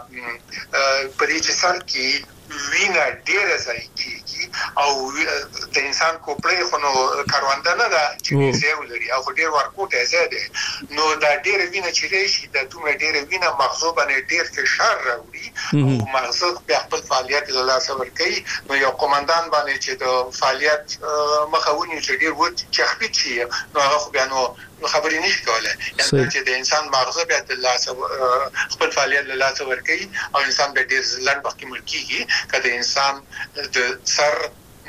په دې چې سر کې وینه ډېره ضایع کېږي او د انسان کوپړۍ خو نو کرونده نه ده چې ځای ولري او ډېر ورکوټی ځای دی نو دا ډېره وینه چې راشي دا دومره ډېره وینه مغزو باندې ډېر فشار راوړي او مغزو بیا خپل فعالیت له لاسه ورکوي نو یو قومندان باندې چې د فعالیت مخه ونیو چې ډېر وچ چخپیت شي نو هغه خو بیا نو خبرې نشي کولی یعنې چې د انسان مغزو بیا د لاسه خپل فعالیت له لاسه ورکوي او انسان بیا ډېر لنډ وخت کې مړ کېږي که د انسان د سر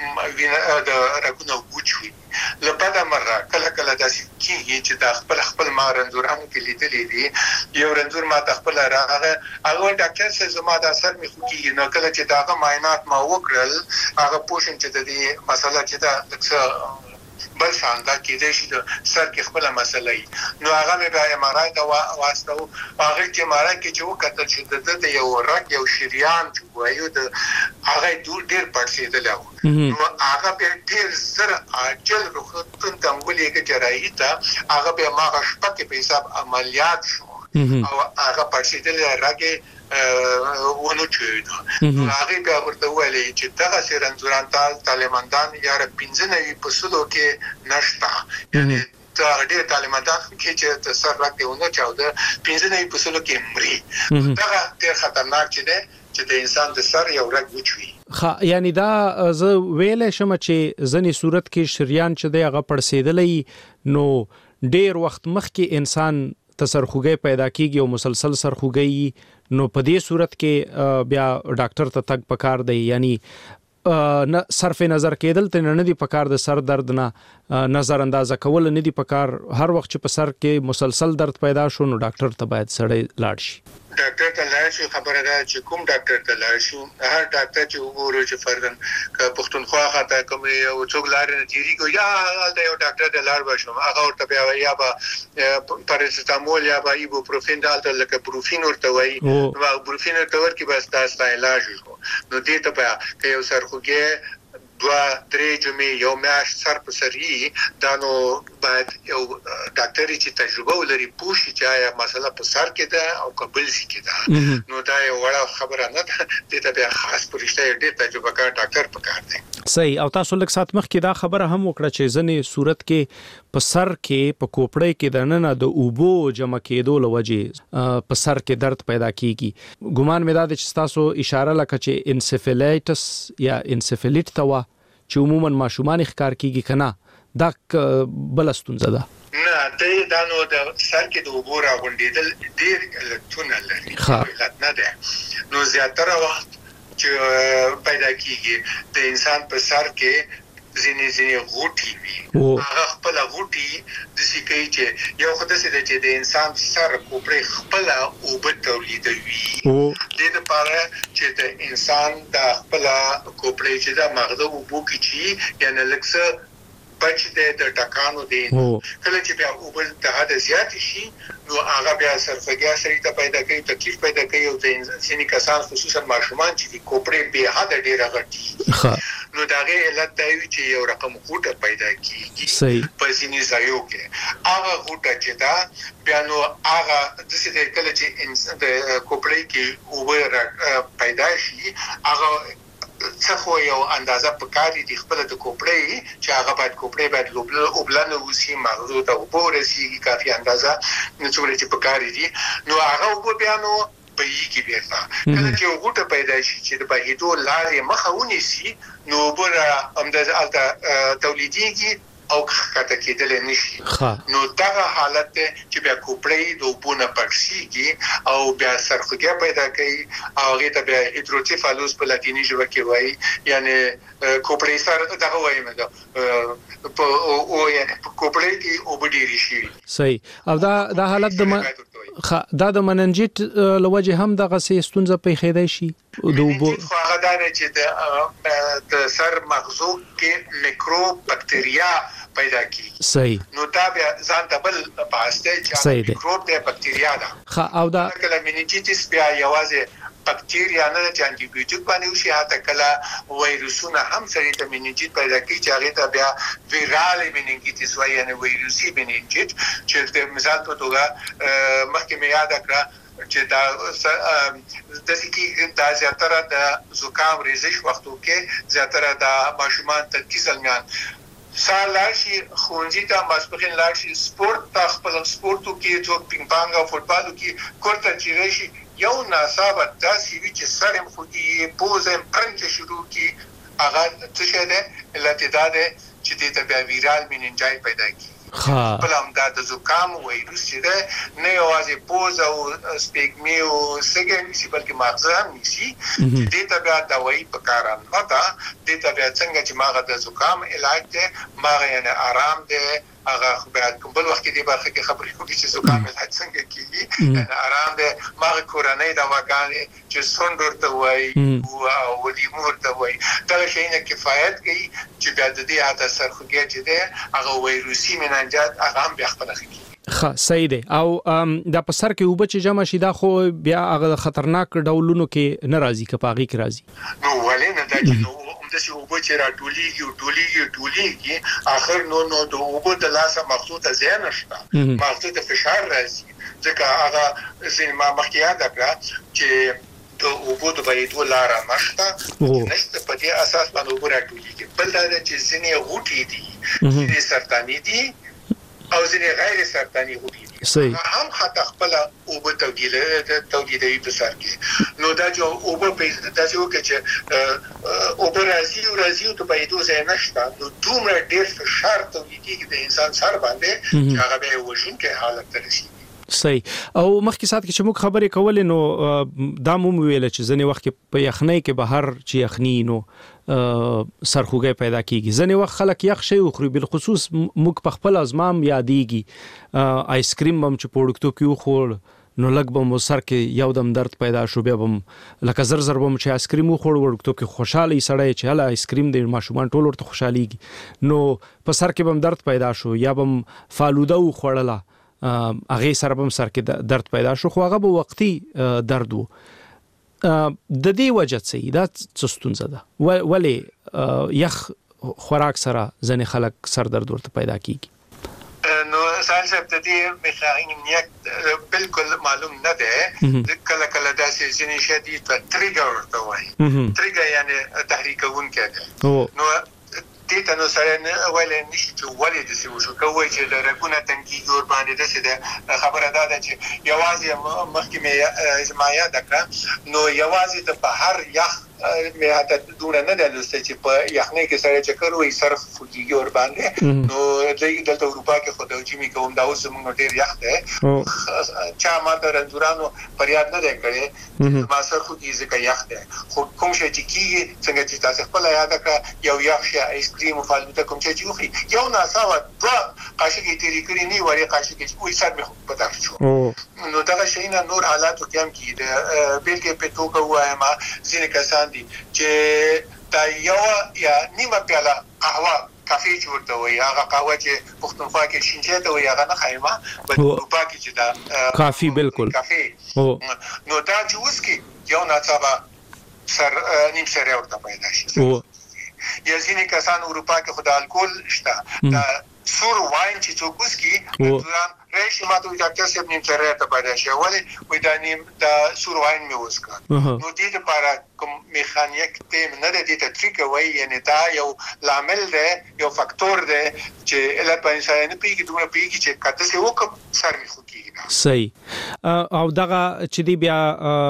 د رګونه وچ وي. له بده مره کله کله داسې کېږي چې د خپل خپل ما رنځورانو کې لیدلی دي یو رنځور ما ته خپله راغی هغه وایي ډاکټر صاحب زما دا سر مې خو کېږي نو کله چې د هغه معاینات ما وکړل هغه پوه شوم چې د دې مسله چې ده لږ څه بل شان دا کېدای شي د سر کې خپله مسله وي نو هغه مې بیا ایم آر آی ته واستوه هغې چې ایم آر آی کې چې وکتل چې د ده د یو رګ یو شریان چې وایو د هغه ډېر پړسېدلی و نو هغه بیا ډېر زر عاجل روغتون ته ولېږه جراحي ته هغه بیا ما هغه شپه کې په حساب عملیات شو او هغه پړسېدلی رګ یې ونه چویده نو هغې بیا ورته وویلې چې دغسې رنځوران طالبمندان یاره پنځه نوي په سلو کې نشته یعنې ته ډېر طالبمندان کې چې د سر رګ دې ونه چاوده پنځه نوي په سلو کې مري دغه ډېر خطرناک چې دی چې د انسان د سر یو رګ وچوي. یعنی دا زه ویلی شم چې ځینې صورت کې شریان چې دی هغه پړسېدلی نو ډېر وخت مخکې انسان ته سرخوږی پیدا کېږي او مسلسل سرخوږی نو په دې صورت کې بیا ډاکټر ته تګ پکار دی یعنی صرف نظر کېدل ته نه دي پکار د سر درد نه نظر اندازه کول نه دي پکار هر وخت چې په سر کې مسلسل درد پیدا شو نو ډاکټر ته باید سړی لاړ شي. ډاکټر ته لاړ شي خبره ده چې کوم ډاکټر ته لاړ شي هر ډاکټر چې وګورو چې فرضاً که پښتونخوا خاطر کوم یو څوک لارې نه تېرېږي یا هلته یو ډاکټر ته لاړ به شم هغه ورته بیا یا به پاراسټامول یا به ایبوپروفین دلته لکه بروفین ورته وایي نو هغه بروفین ورته ورکړي بس دا ستا علاج وکړو نو دې ته بیا که یو سرخوږی دوه درې جمعې یو میاشت سر په سر وي دا نو باید یو ډاکټر چې تجربه ولري پوه شي چې آیا مسله په سر کې ده او که بل ځای کې ده نو دا یو وړه خبره نه ده دې ته بیا خاص په رښتیا یو ډېر تجربه کار ډاکټر پکار دی. صحیح او تاسو لږ ساعت مخکې دا خبره هم وکړه چې ځینې صورت کې په سر کې په کوپړې کې د ننه د اوبو جمع کېدو لوجه په سر کې درد پیدا کیږي. ګومان مې دا د چې تاسو اشاره لکه چې انسفلیټس یا انسفلیټ توا چې عموما ماشومان ښکار کیږي کنه دا بل ستونزه ده. نه د دانو د سر کې د اوبو راغونډېدل ډېر لټونه لري علت نه ده. نو زیاتره وخت چې پیدا کیږي د انسان په سر کې ځینې ځینې غوټي وي. هغه خپل غوټي د سې چې یو خدای سي چې د انسان سر کوپړې خپل اوبه تولیدوي. د لپاره چې د انسان د خپل کوپړې چې د مغزو اوبو کې چی یعنی لکه بچ د ټکانو دی کله چې بیا اوبه د حد زیات شي نو هغه بیا سرفګیا سړی ته پیدا کوي تکلیف پیدا کوي او د ځینې کسان خصوصا ماشومان چې کوپړې به حد ډیره غټي نو داغه علت دی چې یو رقم غوټه پیدا کیږي په ځینې ځایو کې هغه غوټه چې دا بیا نو هغه د څه کله چې د کوپړې کې اوبه پیدا شي هغه څه خو یو اندازه پکاري د خپل د کوپړې چې هغه باید کوپړې باید لوبل اوبلنه وسی مغزو ته وبورسي کافي اندازه نو څومره چې پکاري دي نو هغه وب بیا نو په یی کې بیرته کله چې غوټه پیدا شي چې د بهیدو لارې مخاوني سي نو بره اندازه الته تولیديږي او کته کېدل نشي. نو دا حالت چې بیا کوپړې د وبونه پړسيږي او بیا سرخوږه پیدا کوي او هغه ته بیا هیدروسیفالوس په لاتینی ژبه کې وایي یعنی کوپړې سره دغه وایي مګه په او یعنی کوپړې کې وبډيري شي. صحیح او دا د حالت د دا د مننجیت لوجه هم دغه ستونزه په خېدای شي د وبو هغه دا چې د سر مغزو کې میکروب بکټریا پیدا کیږي. صحیح. نو دا بیا ځان ته بل پاسته چې میکروب د بکټریا ده. خا او دا کله مننجیتس بیا یوازې بکټریا نه چې انټي بیوټیک باندې وشي هغه کله وایروسونه هم سره د مننجیت پیدا کوي چې هغه ته بیا ویرال مننجیتس وایي یعنی وایروسي مننجیت چې د مثال په توګه مخکې مې یاد کړه چې دا د سکی د زیاتره د زکام ریزش وختو کې زیاتره د ماشومان ترکیز المیان سال لاشي خونځي ته ماسپخین لاشي سپورت ته خپل سپورتو کې څو پینګ پانګ او فوټبالو کې کوړه چیرې شي یو ناسابه داسې وی چې سرم خو دې پوزم پرنګ شروع کی هغه څه شه ده لته چې دې ته بیا ویرال مننجایت پیدا کی ها بلام دا د زکام وایروس چې ده نه یوازې پوز او سپیګمی او سګن چې بلکې مغز هم نشي دې ته بیا دوايي پکاره نه ده دې ته بیا څنګه چې ماغه د زکام علاج ده ماغه یعنی آرام ده هغه بیا کوم وخت کې برخه کې خبرې کوي چې زکام علاج څنګه کیږي یعنی آرام ده ماغه کورنۍ دواګانې چې سوندور ته وایي او لیمور ته وایي دا شي نه کفایت کوي چې بیا د دې اته سرخوږی چې ده هغه وایروسي مننجات هغه هم بیا خپل خي. خا صحیح دی او دا په سر کې وب چې جمع شي دا خو بیا هغه خطرناک ډولونو کې ناراضي کپاغي کې راځي. نو ولې نه دا چې د سی وبو چې را ټولېږي او ټولېږي ټولېږي اخر نو نو د وبو د لاسه مخصوصه زیان نشته مخصوصه فشار راځي ځکه هغه سینما مخکې یاد کړه چې د وبو د بایدو لار نشته نشته په دې اساس باندې وبو را ټولېږي بل دا چې ځینې غوټي دي چې سرطاني دي او ځینې غیر سرطاني غوټي صحیح هم حتی خپل اوبه تولیدوي تولیدوي په سر کې نو دا چې اوبه په داسې وکړي چې اوبه راځي او راځي ته پیدا ځای نشته نو دومره ډېر فشار تولیدېږي د انسان سر باندې چې هغه به وژونکی حالت ته رسېږي. صحیح او مخکې سات کې چې موږ خبرې کولې نو دا مو ویل چې ځنې وخت کې په یخنۍ کې بهر چې یخني نو سرخوږی پیدا کیږي ځنې وخت خلک یخ شي او خو بل خصوص موږ په خپل ازمام یادېږي آیس کریم هم چې پروډکټو کې خور نو لګ بم سر کې یو دم درد پیدا شو بیا بم لکه زر زر بم چې آیس کریم خور ورکټو کې خوشاله سړی چې هله آیس کریم د ماشومان ټول ورته خوشاليږي نو په سر کې بم درد پیدا شو یا بم فالوده خوړله هغه سره بم سر کې درد پیدا شو خو هغه به وقتی درد وو د دې وجه څه دا څه ستونزه ده ولې یخ خوراک سره ځنې خلک سر درد ورته پیدا کیږي نو سال صاحب د دې میخانیک بالکل معلوم نه ده کله کله داسې ځینې شدید په ټریګر ورته وایي ټریګر یعنی تحریکون کېده نو دې ته نو سره ولې نشي چې ولې د سی وشو کوي چې د رګونه تنګي جوړ باندې د څه خبره ده چې یوازې مخکې مې ازمایا دکړه نو یوازې د بهر یخ مې هدا دونه نه دلسته چې په یخنۍ کې سره چکر وي صرف فوجي ور باندې نو د اروپا کې خدای چې می کوم دا اوس موږ ډیر یخ ده چا ما د رنځورانو فریاد نه کړي ما سره خو دې ځکه یخ ده خو کوم شي چې کیږي څنګه چې تاسو خپل یاد کړه یو یخ شي آیس کریم او فالوده کوم چې یوخي یو ناساوه دوا قاشقې تیری کړی نه وری قاشقې وې سر مې په تاسو شو نو دا شي نه نور حالات کوم کې د بلکې په توګه وایم ځینې کسان دي چې دا یو یا نیمه پیاله قهوه کافي جوړته وي هغه قهوه چې پښتونخوا کې شینجه ته وي هغه نه خایمه په اروپا کې چې دا کافي بالکل کافي نو دا جوس کې یو ناڅاپه سر نیم سره ورته پیدا شي یا ځینې کسان اروپا کې خدای الکول شته دا سور واین چې څوک وسکي ځان راشي ماته ډاکټر صاحب نیم سره ته پیدا شي ولې وې دا نیم دا سور واین مې وسکا نو دې لپاره کوم میخانیک تیم نه دې ته ټریک وای یعنی دا یو لامل دی یو فاکتور دی چې اله په انسان نه پیږي دوه پیږي چې کته څه وکم سر می خو کیږي صحیح او دغه چې دی بیا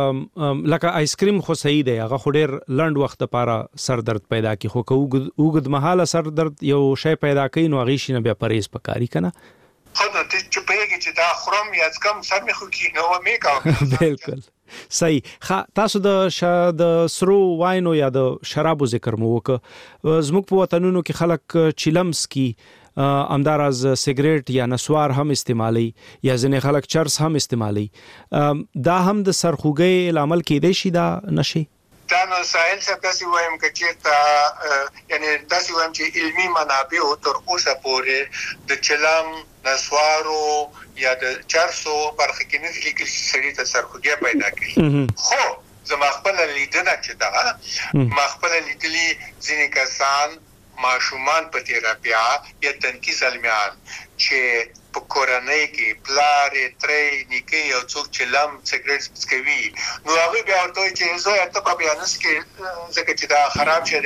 لکه آیس کریم خو صحیح دی هغه خو ډیر لند وخت لپاره سر درد پیدا کی خو وګد مهاله سر درد یو شی پیدا کوي نو غیشي نه بیا پرهیز پکاري کنه خو ته چې پیږي چې دا خرم یا کم سر می خو کیږي نو مې کا بالکل صحیح تاسو د د سرو واینو یا د شرابو ذکر مو وک زموږ په وطنونو کې خلک چیلمس کی امدارز سیګریټ یا نسوار هم استعمالي یا ځنې خلک چرس هم استعمالي دا هم د سرخوږي عامل کېدای شي دا نشي دا نو سائل څه تاسو وایم چې تا یعنی تاسو وایم چې علمي منابع تر اوسه پورې د چلم نسوارو یا د چرسو برخه کې نه لیکل شوی ته سرخوږي پیدا کوي خو زما خپل لیدنه چې دا ما خپل لیدلي ځینې کسان ماشومان په تیراپیا یا تنکي سلمیان چې په کورنۍ کې پلار ترې نیکي او څوک چې لم سیګریټ سکوي نو هغه بیا ورته چې زه ته په بیانس کې ځکه چې دا خراب شه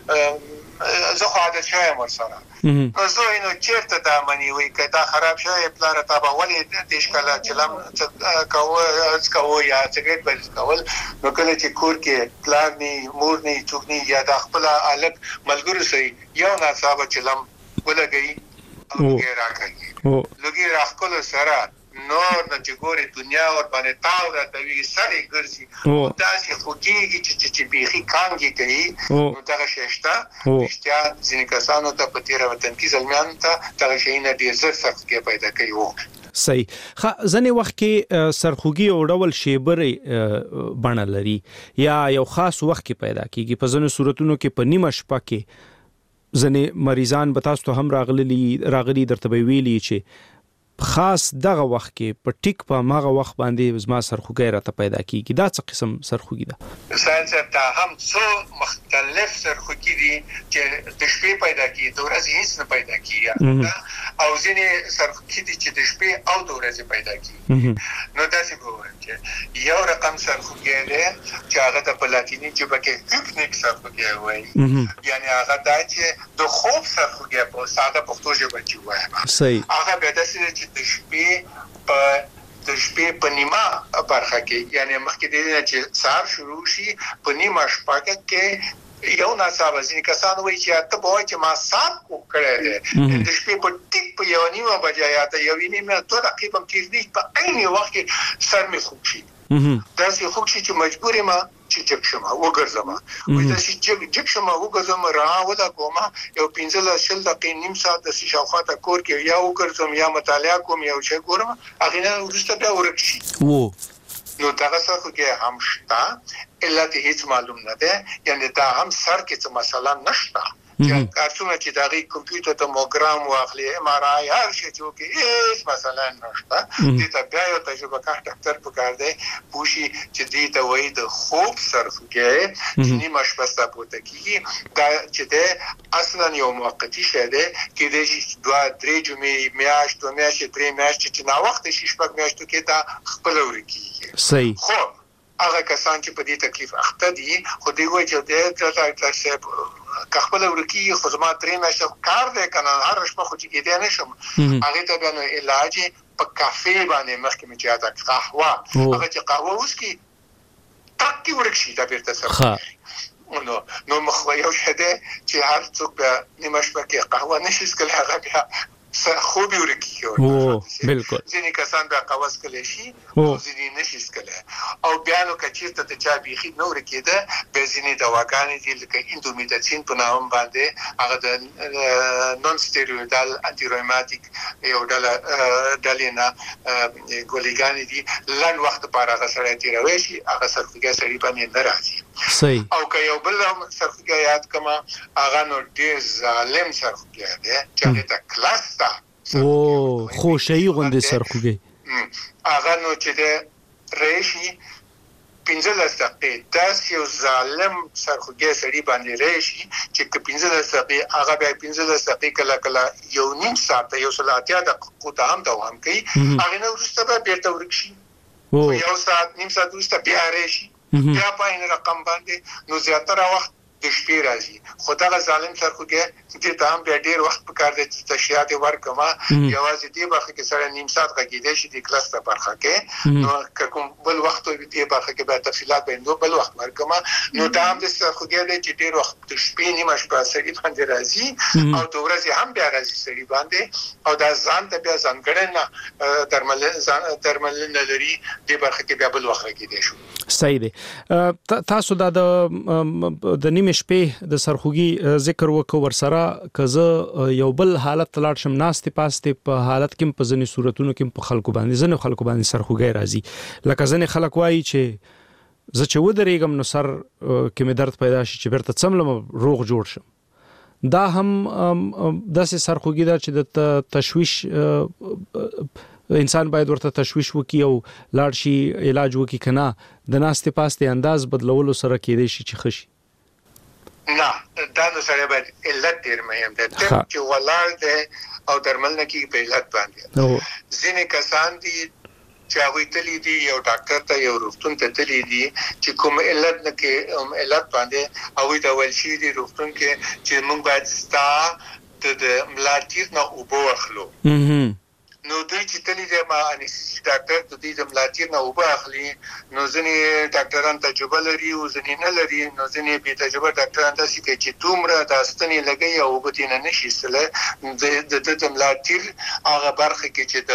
زه خو عادت شوم ورسره نو زه نو چیرته دا منی وي کدا خراب شوی پلار ته به ولې د ښکلا چلم کاوه کاوه یا سیګریټ بل کول نو کله چې کور کې پلان ني مور ني څوک ني یا د خپل الګ ملګرو سي یو ناڅاپه چلم ولګي او ګیرا کوي لګي راخل سره نور د جګوري دنیا ور باندې تاو د دوی سړي ګرځي دا چې خوږیږي چې چې بيخي کانګي کوي نو دا شېشتا اشتیا ځینې کسانو ته په تیر وطن کې زلمیان ته دا شي نه ډیر سخت کې پیدا کوي صحیح ځنې وخت کې سرخوږي او ډول شیبرې بڼه لري یا یو خاص وخت کې پیدا کیږي په ځینو صورتونو کې په نیمه شپه کې ځنې مریضان به تاسو ته هم راغلي راغلي درته ویلي چې خاص دغه وخت کې په ټیک په ماغه وخت باندې زما سرخوږی راته پیدا کیږي دا څه قسم سرخوږی ده ساينس ته هم څو مختلف سرخوږی دي چې د شپې پیدا کیږي د ورځې هیڅ نه پیدا کیږي او ځینې سرخوږی دي چې د شپې او د ورځې پیدا کیږي نو تاسو ګورئ چې یو رقم سرخوږی دی چې هغه د پلاتینی چې بکه ټیکنیک سرخوږی وایي یعنی هغه د د خوب سرخوږی په ساده پښتو ژبه کې وایي صحیح هغه به د د شپې په د شپې په نیمه برخه کې یعنی مخکې د دې چې سهار شروع شي په نیمه شپه کې یو ناڅاپه ځینې کسان وایي چې ته به وایي چې ما سات کو کړی دی د شپې په ټیک په یو نیمه بجه یا ته یو نیمه دوه دقیقې هم تېر دي په عین وخت کې سر مې خوږ شي داسې خوږ شي چې مجبور یم چې جګ شم وګرځم وایي داسې جګ جګ شم وګرځم را ودا کوم یو پنځه شل دقیقې نیم ساعت د شاوخواته کور کې یا وګرځم یا مطالعه کوم یو څه ګورم هغه نه وروسته بیا ورک شي وو نو دا څه کې هم شته الا ته هیڅ معلوم نه ده یعنی دا هم سر کې څه مسله نشته چې کارڅونه چې دغه کمپیوټر توموګرام واخلي ام ار آی هر شي چې هیڅ مسله نشته دې ته بیا یو تجربه کار ډاکټر پکار دی پوښي چې دې ته وایي د خوب سرخوږی چې نیمه شپه ستاسو کېږي دا چې ده اصلا یو موقتی شه ده کې د دوه درې جمعې میاشت او میاشت درې میاشت چې نا وخت شي شپږ میاشتو کې دا خپل ورکیږي صحیح خو هغه کسان چې په دې تکلیف اخته دي خو دوی وایي چې د ډاکټر صاحب خپل ورکی خو زما درې میاشتې کار دی کنه هر شپه خو چې کېدای نشم هغه ته بیا نو علاج په کافه باندې مخکې مې چاته قهوه هغه چې قهوه اوس کې تاکي ورکشي دا بیرته سره نو نو مخ یو شته چې هر څوک به نیمه شپه کې قهوه نشي سکل هغه بیا خوبي ورکی او بالکل ځینې کسان به قواس کله شي او ځینې نشي سکله او بیا نو کچیرته ته چا بيخي نو ورکیده به ځینې دواګانې دي لکه اندومیتاسین په نام باندې هغه د نون سټیرویډال انټي روماتیک یو ډله ډلینا ګولېګانې دي لن وخت لپاره هغه سره تیروي شي هغه سرخوږی سړي باندې ناراضي صحیح او که یو بل سرخوږی یاد کما هغه نو ډیر ظالم سرخوږی دی چې ته کلاس او خوشي غوندې سرخوږی هغه نو چې د ریشي پنځلس دقیقې داس یو ظالم سرخوږی سړي باندې ریشي چې پنځلس دقیقې هغه بیا پنځلس دقیقې کله کله یو نیم ساعت یو ساعتیا د قوت هم دوام کوي هغه نو وروسته به بیرته ورکشي یو ساعت نیم ساعت وروسته بیا ریشي بیا په این رقم باندې نو زیاتره وخت د شپې راځي خو دا غزالم سرخوږی چې ته هم بیا ډیر وخت پکار دی چې تشریحات ورکما یوازې دې برخه کې سره نیم ساعت غږیدې شي د کلاس ته برخه کې نو کوم بل وخت دې برخه کې به تفصيلات به نو بل وخت ورکما نو دا هم د سرخوږی دی چې ډیر وخت د شپې نیمه شپه سړي باندې راځي او د ورځې هم بیا راځي سړي باندې او دا ځان ته بیا ځانګړنه درمل درمل نه لري دې برخه کې بیا بل وخت غږیدې شو صحیح دی تاسو دا د نیمه شپې د سرخوږی ذکر وکړ ورسره کزه یو بل حالت تلاړ شم ناستې پاستې په حالت کې په ځینې صورتونو کې په خلکو باندې ځینې خلکو باندې سرخوږی راځي لکه ځینې خلک وایي چې زه چې ودرېږم نو سر کې مې درد پیدا شي چې بیرته څملم روغ جوړ شم دا هم داسې سرخوږی ده چې د تشویش انسان باید ورته تشویش وکي او لاړ شي علاج وکي کنه د ناستې پاستې انداز بدلولو سره کېدای شي چې خشي نه دا نو سره باید علت ډیر مهم ده چې ولر ده او درمل نه کې په علت باندې ځینې کسان دي چې هغه تللی دي یو ډاکټر ته یو روغتون ته تللی دي چې کوم علت نه کې علت باندې او دا ول شي دي روغتون کې چې موږ باید ستا د ملاتیر نه وبو اخلو نو دوی چې تللی دی ما انستیزي ډاکټر د دې د ملاتیر نه وبو اخلي نو ځینې ډاکټران تجربه لري او ځینې نه لري نو ځینې بې تجربه ډاکټران داسې کوي چې دومره د ستنې لګي او وبو دې نه نشي سله د د ملاتیر هغه برخه کې چې د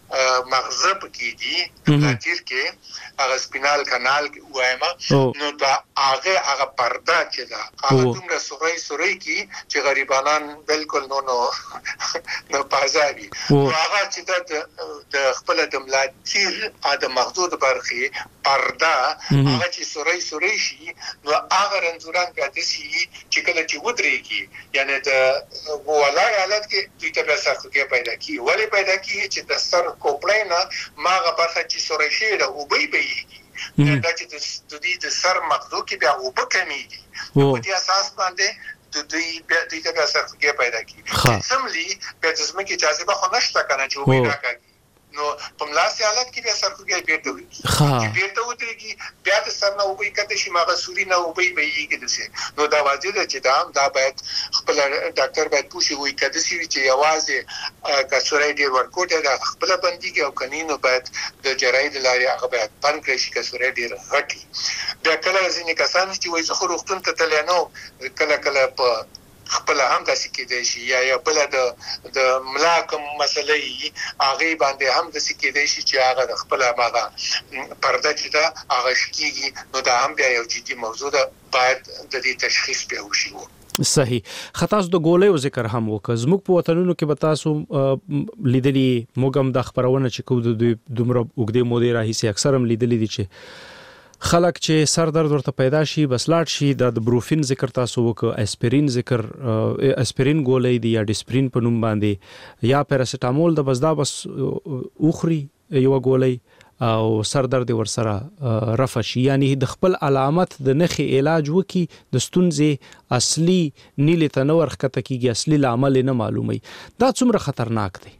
مغزه پکې دي ملاتیر کې هغه سپینال کانال وایما نو دا هغه هغه پرده چې دا هغه دومره سوري سوري کې چې غریبانان بالکل نو نو نو پازاري هغه چې د خپل د ملاتیر د مغزو د برخې پرده هغه چې سوري سوري شي نو هغه رنځوران کاته شي چې کله چې ودرېږي یعنی د ولای حالت کې دوی ته سرخوږی پیدا کی ولی پیدا کی چې د سر کوپلینا ماغه برخه چې سوري شي او وبې بېږي دا چې د دې د سر مغزو کې بیا وبې کمیږي په دې اساس باندې د دې د دې ته سرخوږی پیدا کی سملی په جسم کې جاذبه خو نشته کنه چې وبې راکړي نو په ملاسي حالت کې بیا سرخوږی بیرته وي چې بیرته ودرېږي بیا د سر نه وبې کته شي ماغه سوري نه وبې بېږي دسه نو دا واجب ده چې دا دا باید خپل ډاکټر باید پوښي وي کده شي چې یوازې کسورای ډیر ورکوټه دا خپل بنديږي او کنينو باید د جراحي د لارې هغه باید پنکریاس کسورای ډیر غټي دا کله ځینې کسان چې وایي زه خو روغتون ته تللی نو کله کله په خپل هم داسې کېدای شي یا یا بل د د ملاکم مسلې هغه باندې هم داسې کېدای شي چې هغه خپل هغه پرده چې دا هغه شکیږي نو دا هم بیا یو جدي موضوع ده باید د دې تشخیص به وشي صحیح خطاس د ګولې ذکر هم وکړ زموږ په وطنونو کې به تاسو لیدلې موږ هم د خبرونه چې کوم د دومره وګړي مودې راهیسي اکثر هم لیدلې دي چې خلک چې سر درد ورته پیدا شي بس لاړ شي د بروفین ذکر تاسو وکړ اسپرین ذکر اسپرین ګولې دی یا ډسپرین په نوم باندې یا پیراسټامول د بس دا بس اوخري یو ګولې او سر درد ورسره رفع شي یعنی د خپل علامت د نخي علاج وکي د ستونزې اصلي نیله تنور خته کیږي اصلي عامل نه معلومي دا څومره خطرناک دی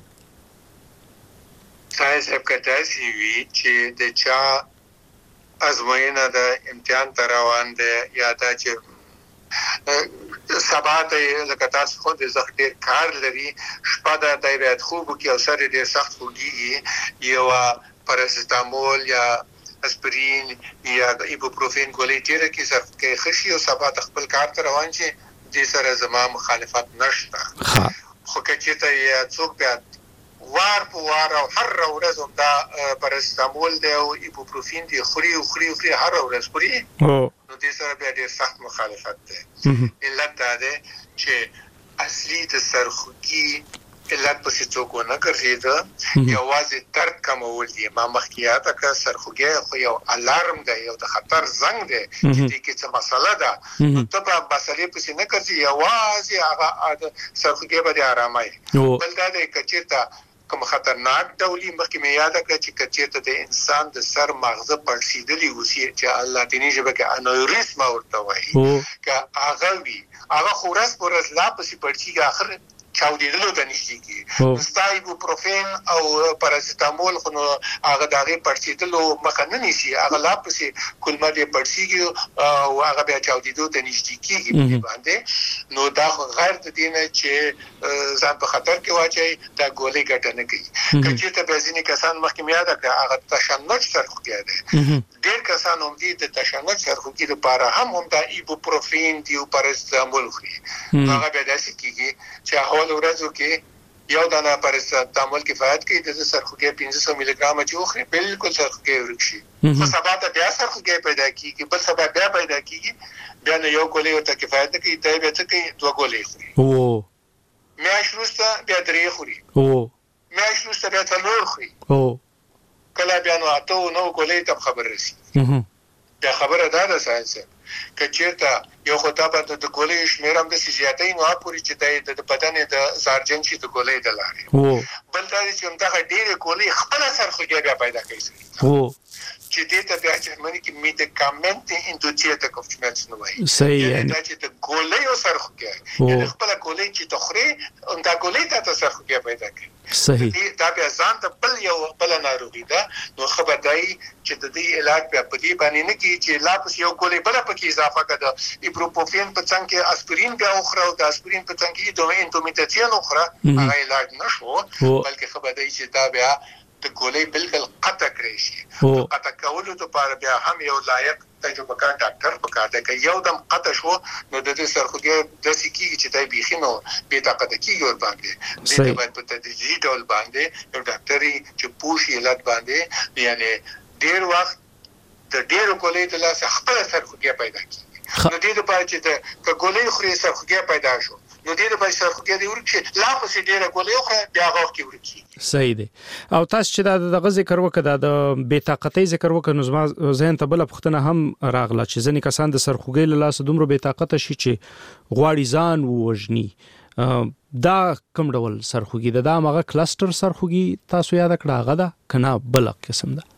ساينس اپکتاسي وی چې د چا ازموینه د امتحان تروان ده یا دا چې سبا ته لکه تاسو خو د زخ ډیر کار لري شپه د دایره خوب کې او سره ډیر سخت خوږي یو پاراسټامول یا اسپرین یا ایبوپروفین ګولې چې کې سر کې خشي او سبا خپل کار ته روان شي د سره زما مخالفت نشته خو کې ته یا څوک بیا وار په وار او هر ورځ هم دا پاراسټامول دی او ایبوپروفین دی خوري او خوري خوري هر ورځ خوري نو د سره بیا ډیر سخت مخالفت دی علت دا ده چې اصلي د سرخوږي علت په څه څوک نه کوي یوازې درد کمول دي ما مخکیاته کا سرخوږي خو یو الارم دی یو د خطر زنګ دی چې دې کې څه مسله ده نو ته په مسلې په څه نه کوي یوازې هغه سرخوږي به آرامي بل دا د کچیرته کوم خطرناک ډولي مخکې مې یاد کړ چې کچیرته د انسان د سر مغزه پړسیدلی وسی چې الله دې ژبه کې انوریزم ورته وایي که هغه وی هغه خورس پرز لا پسې پړسیږي اخر چاودېدلو ته نشي کی ستایبوپروفین او پاراسټامول خو هغه دغه پړسیدلو مخه نه نیسي هغه لا پسې کلمه دې پړسیږي او هغه بیا چاودېدو ته نشي کیږي باندې نو دا غیر د دینه چې ځان په خطر کې واچي دا ګولې ګټه نه کوي کله چې به ځینې کسان مخکې یاد کړه هغه تشنج سرخوږي ده ډېر کسان هم دي د تشنج سرخوږي لپاره هم هم دا ایبوپروفین دی او پاراسټامول خوري هغه به داسې کیږي چې اول ورځو کې یو دانه پاراسټامول کفایت کوي د سرخوږي پنځه سوه ملي ګرام چې وخوري بالکل سرخوږي ورکشي خو سبا ته بیا سرخوږي پیدا کیږي بل سبا بیا پیدا کیږي بیا نه یو ګولې ورته کفایت نه کوي دا بیا څه کوي دوه ګولې خوري او میاشت وروسته بیا درې خوري او میاشت وروسته بیا څلور خوري او کله بیا نو اته نو ګولې ته خبر رسي دا خبره ده د ساينس کچیرته یو خطا په د ګولې شمیرم د زیاتې نو پوری چې د بدن د زارجن چې د ګولې د لارې بل دا چې هم دا ډېر ګولې خپل سرخوږي بیا پیدا کوي او چې دې ته بیا چې مونږ کې میډیکامنت انډوچیټ کوفچمنټس نو وایي صحیح دا چې د ګولې او سرخوږي یعنی خپل ګولې چې تخري ان دا ګولې ته سرخوږي پیدا کوي صحیح دا بیا ځان ته بل یو بل ناروغي ده نو خبردای چې د دې علاج بیا په دې باندې نه کی چې لا پس یو ګولې بل پکې اضافه کړه ایبروپروفین په څنګه کې اسپرین بیا اخره او د اسپرین په څنګه کې دوه انټومیټاسیون اخره هغه علاج نشو بلکې خبردای چې دا بیا د ګولې بالکل قطع کړی شي قطع کولو لپاره بیا هم یو لایق تجربه کار ډاکټر پکار دی که یو دم قطع شو نو د دې سرخوږي د سکیږي چې دای بيخي نو به طاقت کیږي ور باندې د دې باید په تدریجي ډول باندې یو ډاکټري چې پوښي علت باندې یعنی ډیر وخت د ډیرو ګولې د لاس خپل سرخوږي پیدا کیږي نو دې لپاره چې د ګولې خوري سرخوږي پیدا شو نو دې لپاره سرخوږي دی ورکه لا پسې ډیره ګولې خو بیا غوښ کې ورکی صحیح دی او تاسو چې د غزي ذکر وکړه د بې طاقتۍ ذکر وکړه نو زما ذهن ته بل پختنه هم راغله چې ځنې کسان د سرخوږي له لاس دومره بې طاقت شي چې غواړي ځان ووژني دا کوم ډول سرخوږي ده دا مغه کلستر سرخوږي تاسو یاد کړه هغه ده کنه بل قسم ده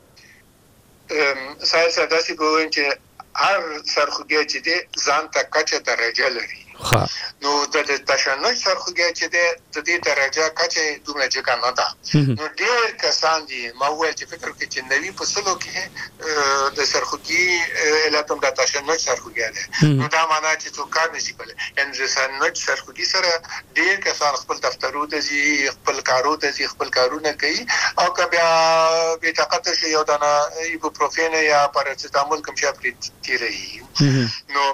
ام ساينس داسې کوي چې هر سرخوږي چې دې ځان ته کچه درجه لري نو د تشنج سرخوږي چې د دې درجه کچه دومره ځکه نه ده نو ډېر کسان دي ما وایي چې فکر کوي چې نوي په سلو کې د سرخوږي علتم د تشنج سرخوږي ده نو دا معنی چې څوک کار نشي کولای ان د تشنج سرخوږي سره ډېر کسان خپل دفترو ته ځي خپل کارو ته ځي خپل کارونه کوي او که بیا بې طاقت شي یو دانه ایبوپروفین یا پاراسټامول کوم شي پرې تیری نو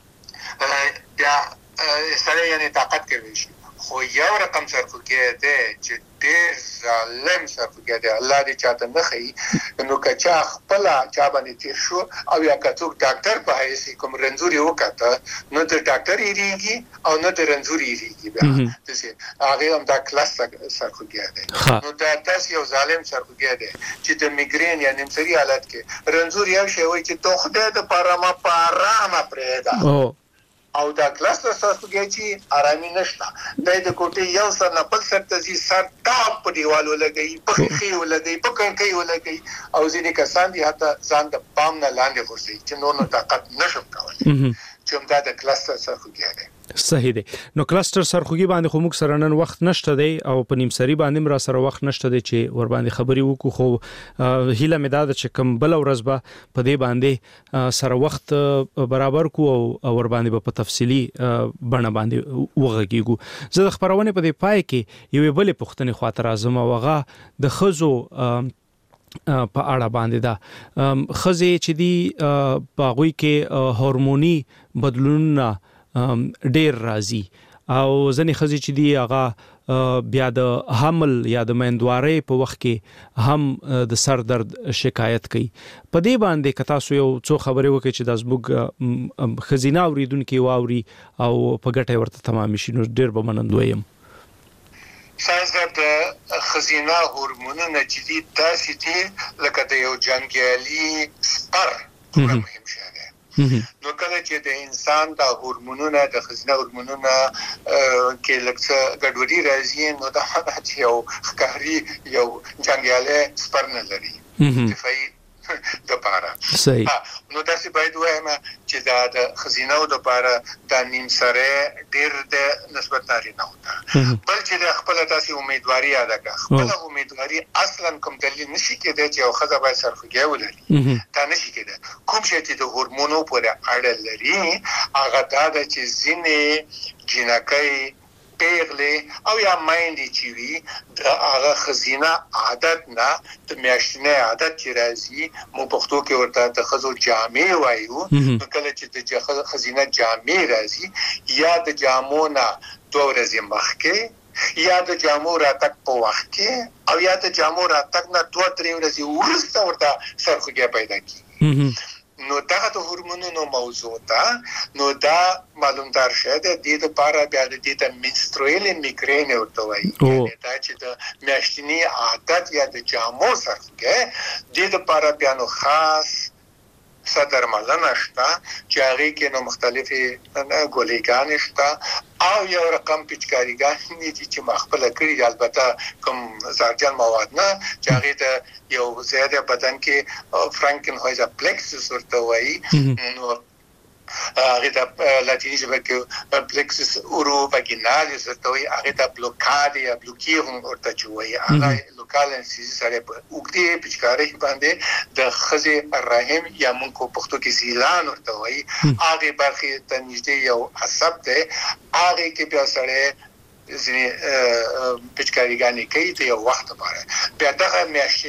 بیا سره یعنی طاقت کوي شي خو یو رقم سرخوږي ده چې ډېر ظالم سرخوږي ده الله دې چاته نه خي نو کچا خپل چا باندې تیر شو او یا کڅوک ډاکټر په هيسي کوم رنځوري وکړه نو د ډاکټر یریږي او نو د رنځوري یریږي بیا دسه هغه هم دا کلاس سرخوږي ده نو دا تاسو یو ظالم سرخوږي ده چې د میګرین یا نیمسری حالت کې رنځوري یو شی وای چې توخ ده د پارما پارما پرېدا او دا کلاس سرخوږي چې آرامي نشته د دې کوټې یو سر نه بل سر ته زی سر ټاپ په دیوالو لګي په خي ولګي په کنکي ولګي او ځینې کسان دي حتی ځان د پام نه لاندې ورسي چې نو نو طاقت نشم کولای چې هم دا د کلاس سرخوږي ده صحیح دی. نو کلستر سرخوږي باندې خو موږ سره نن وخت نشته دی او په نیم سری باندې را سره وخت نشته دی چې ور باندې خبري وکړو، خو هیله مې دا ده چې کوم بل ورځ به په دې باندې سره وخت برابر کو او ور باندې په تفصیلی بڼه باندې وغږیږو. زه د خبرونه په دې پای کې یو بل پوښتنه خاطر اعظم وغه د خزو په اړه باندې دا خزي چې دی په غوي کې هورموني بدلونونه ډیر راځي او ځنې خزي چې دی هغه بیا د حمل یا د مندوارۍ په وخت کې هم د سر درد شکایت کوي. په دې باندې کتا سو یو څو خبرې وکړي چې د زبګ خزینه اوریدونکو واوري او په ګټه ورته تمام شي، نو ډیر به منندویم. ساينس د خزینه هورمونونه چې دي تاسو ته لکه د یو جنگیالي سپر مهم شي. نو کله چې د انسان د هورمونونو د خزینه هورمونونو کې لکه ګډوډي راځي، نو دا چې یو ښکاری یو جنگیاله سپر نه لري دفاعي د پاره. صحیح. نو تاسو باید وایم چې دا د خزینه د پاره د نیم سره ډیر د نسبت نارینه وته، بل چې د خپل تاسو امیدواري ادا کړه. خپل امیدواري اصلا کوم دلیل نشي کېدای چې یو خزه باید سرخوږی ولري، دا نشي کېدای. کوم شی چې د هورمونو پورې اړه لري هغه دا چې ځینې جنکۍ پیغله او یا مایندې چې وي د هغه خزینه عادت نه د میاشتنه عادت چې راځي، مو پښتو کې ورته د خزو جامې وایو. کله چې د خزینه جامې راځي یا د جامو نه دوه ورځې مخکې یا د جامو راتګ په وخت کې او یا د جامو راتګ نه دوه درې ورځې وروسته ورته سرخوږی پیدا کیږي. نو دا د هورمونونو موضوع ده. نو دا معلومدار شه د دې لپاره بیا د دې د منسترویل میګرین ورته وایي، یعنی دا چې د میاشتنی عادت یا د جامو سرخوږی د دې لپاره بیا نو خاص صدرملنه شته چې هغه کې نو مختلفې ګولېګانې شته او یو رقم پچکاریګان دي چې مخبله کړی، البته کوم زهرجن مواد نه چې هغه د یو زیاده بدن کې فرانکن هویزر پلکسس ورته وایي. نو هغه د لاتینی ژبه کې پلکسس اورو واګینالیس ورته وایي، هغه د بلوکاد یا بلوکیرون ورته چوي. هغه لوکال انسیزي سره په وګړي پچکاری باندې د خزه رحم یا مونږ په پښتو کې سیلان ورته وایي، هغه برخه ته نږدې یو عصب ده، هغه کې بیا سره ځینې پچکاریګانې کوي د یو وخت لپاره. بیا دغه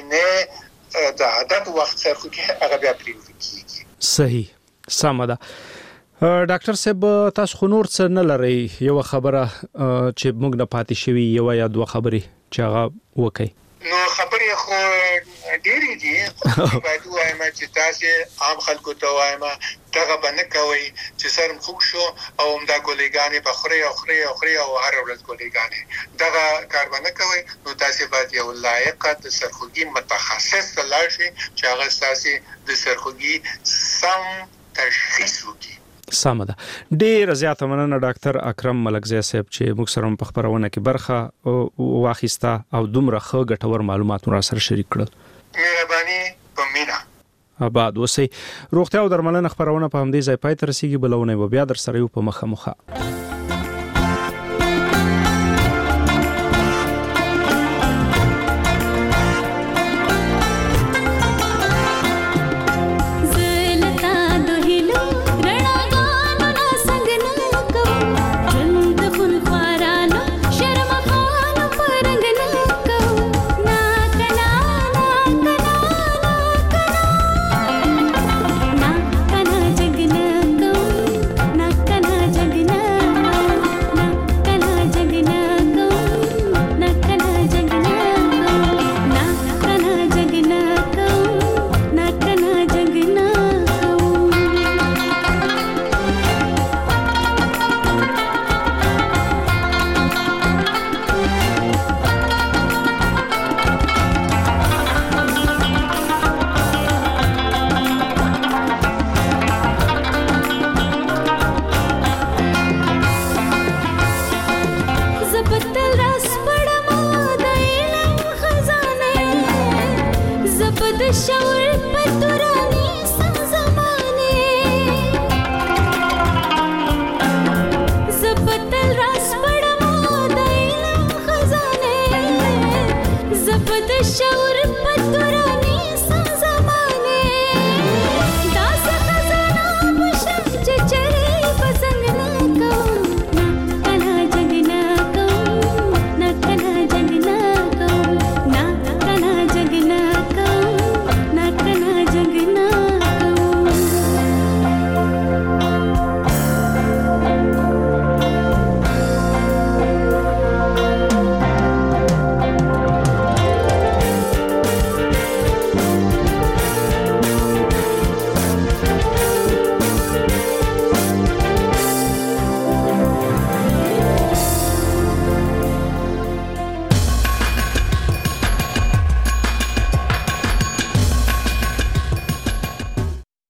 میاشتنه د عادت وخت سره خو کې هغه بیا پریږدي. صحیح. سمه ده. ډاکټر صاحب تاسو خو نور څه نه لرئ، یو خبره چې موږ نه پاتې شوی یو یا دوه خبرې چې هغه وکړي؟ نو خبرې خو ډېرې دي، خو باید وایم چې تاسو عام خلکو ته وایم دغه باندې کوي چې سرم خوږ شو او همدا ګولېګانې په خوري او خوري او خوري او هر ورځ ګولېګانې دغه کار باندې کوي. نو تاسو باید یو لایق د سرخوږي متخصص لاړ شئ چې هغه تاسو د سرخوږي سم تشخیص وکړي. سمه ده. ډیر زیاته مننه ډاکټر اکرم ملکزی صاحب چې موږ سره په خبرونه کې برخه واخیسته او دومره ښه ګټور معلومات را سره شریک کړل. مهرباني په مینا. آباد اوسئ. روغتیا او درملنه خبرونه په همدې ځای پای ته رسیدي، بلونه بیا در سره یو په مخه مخه.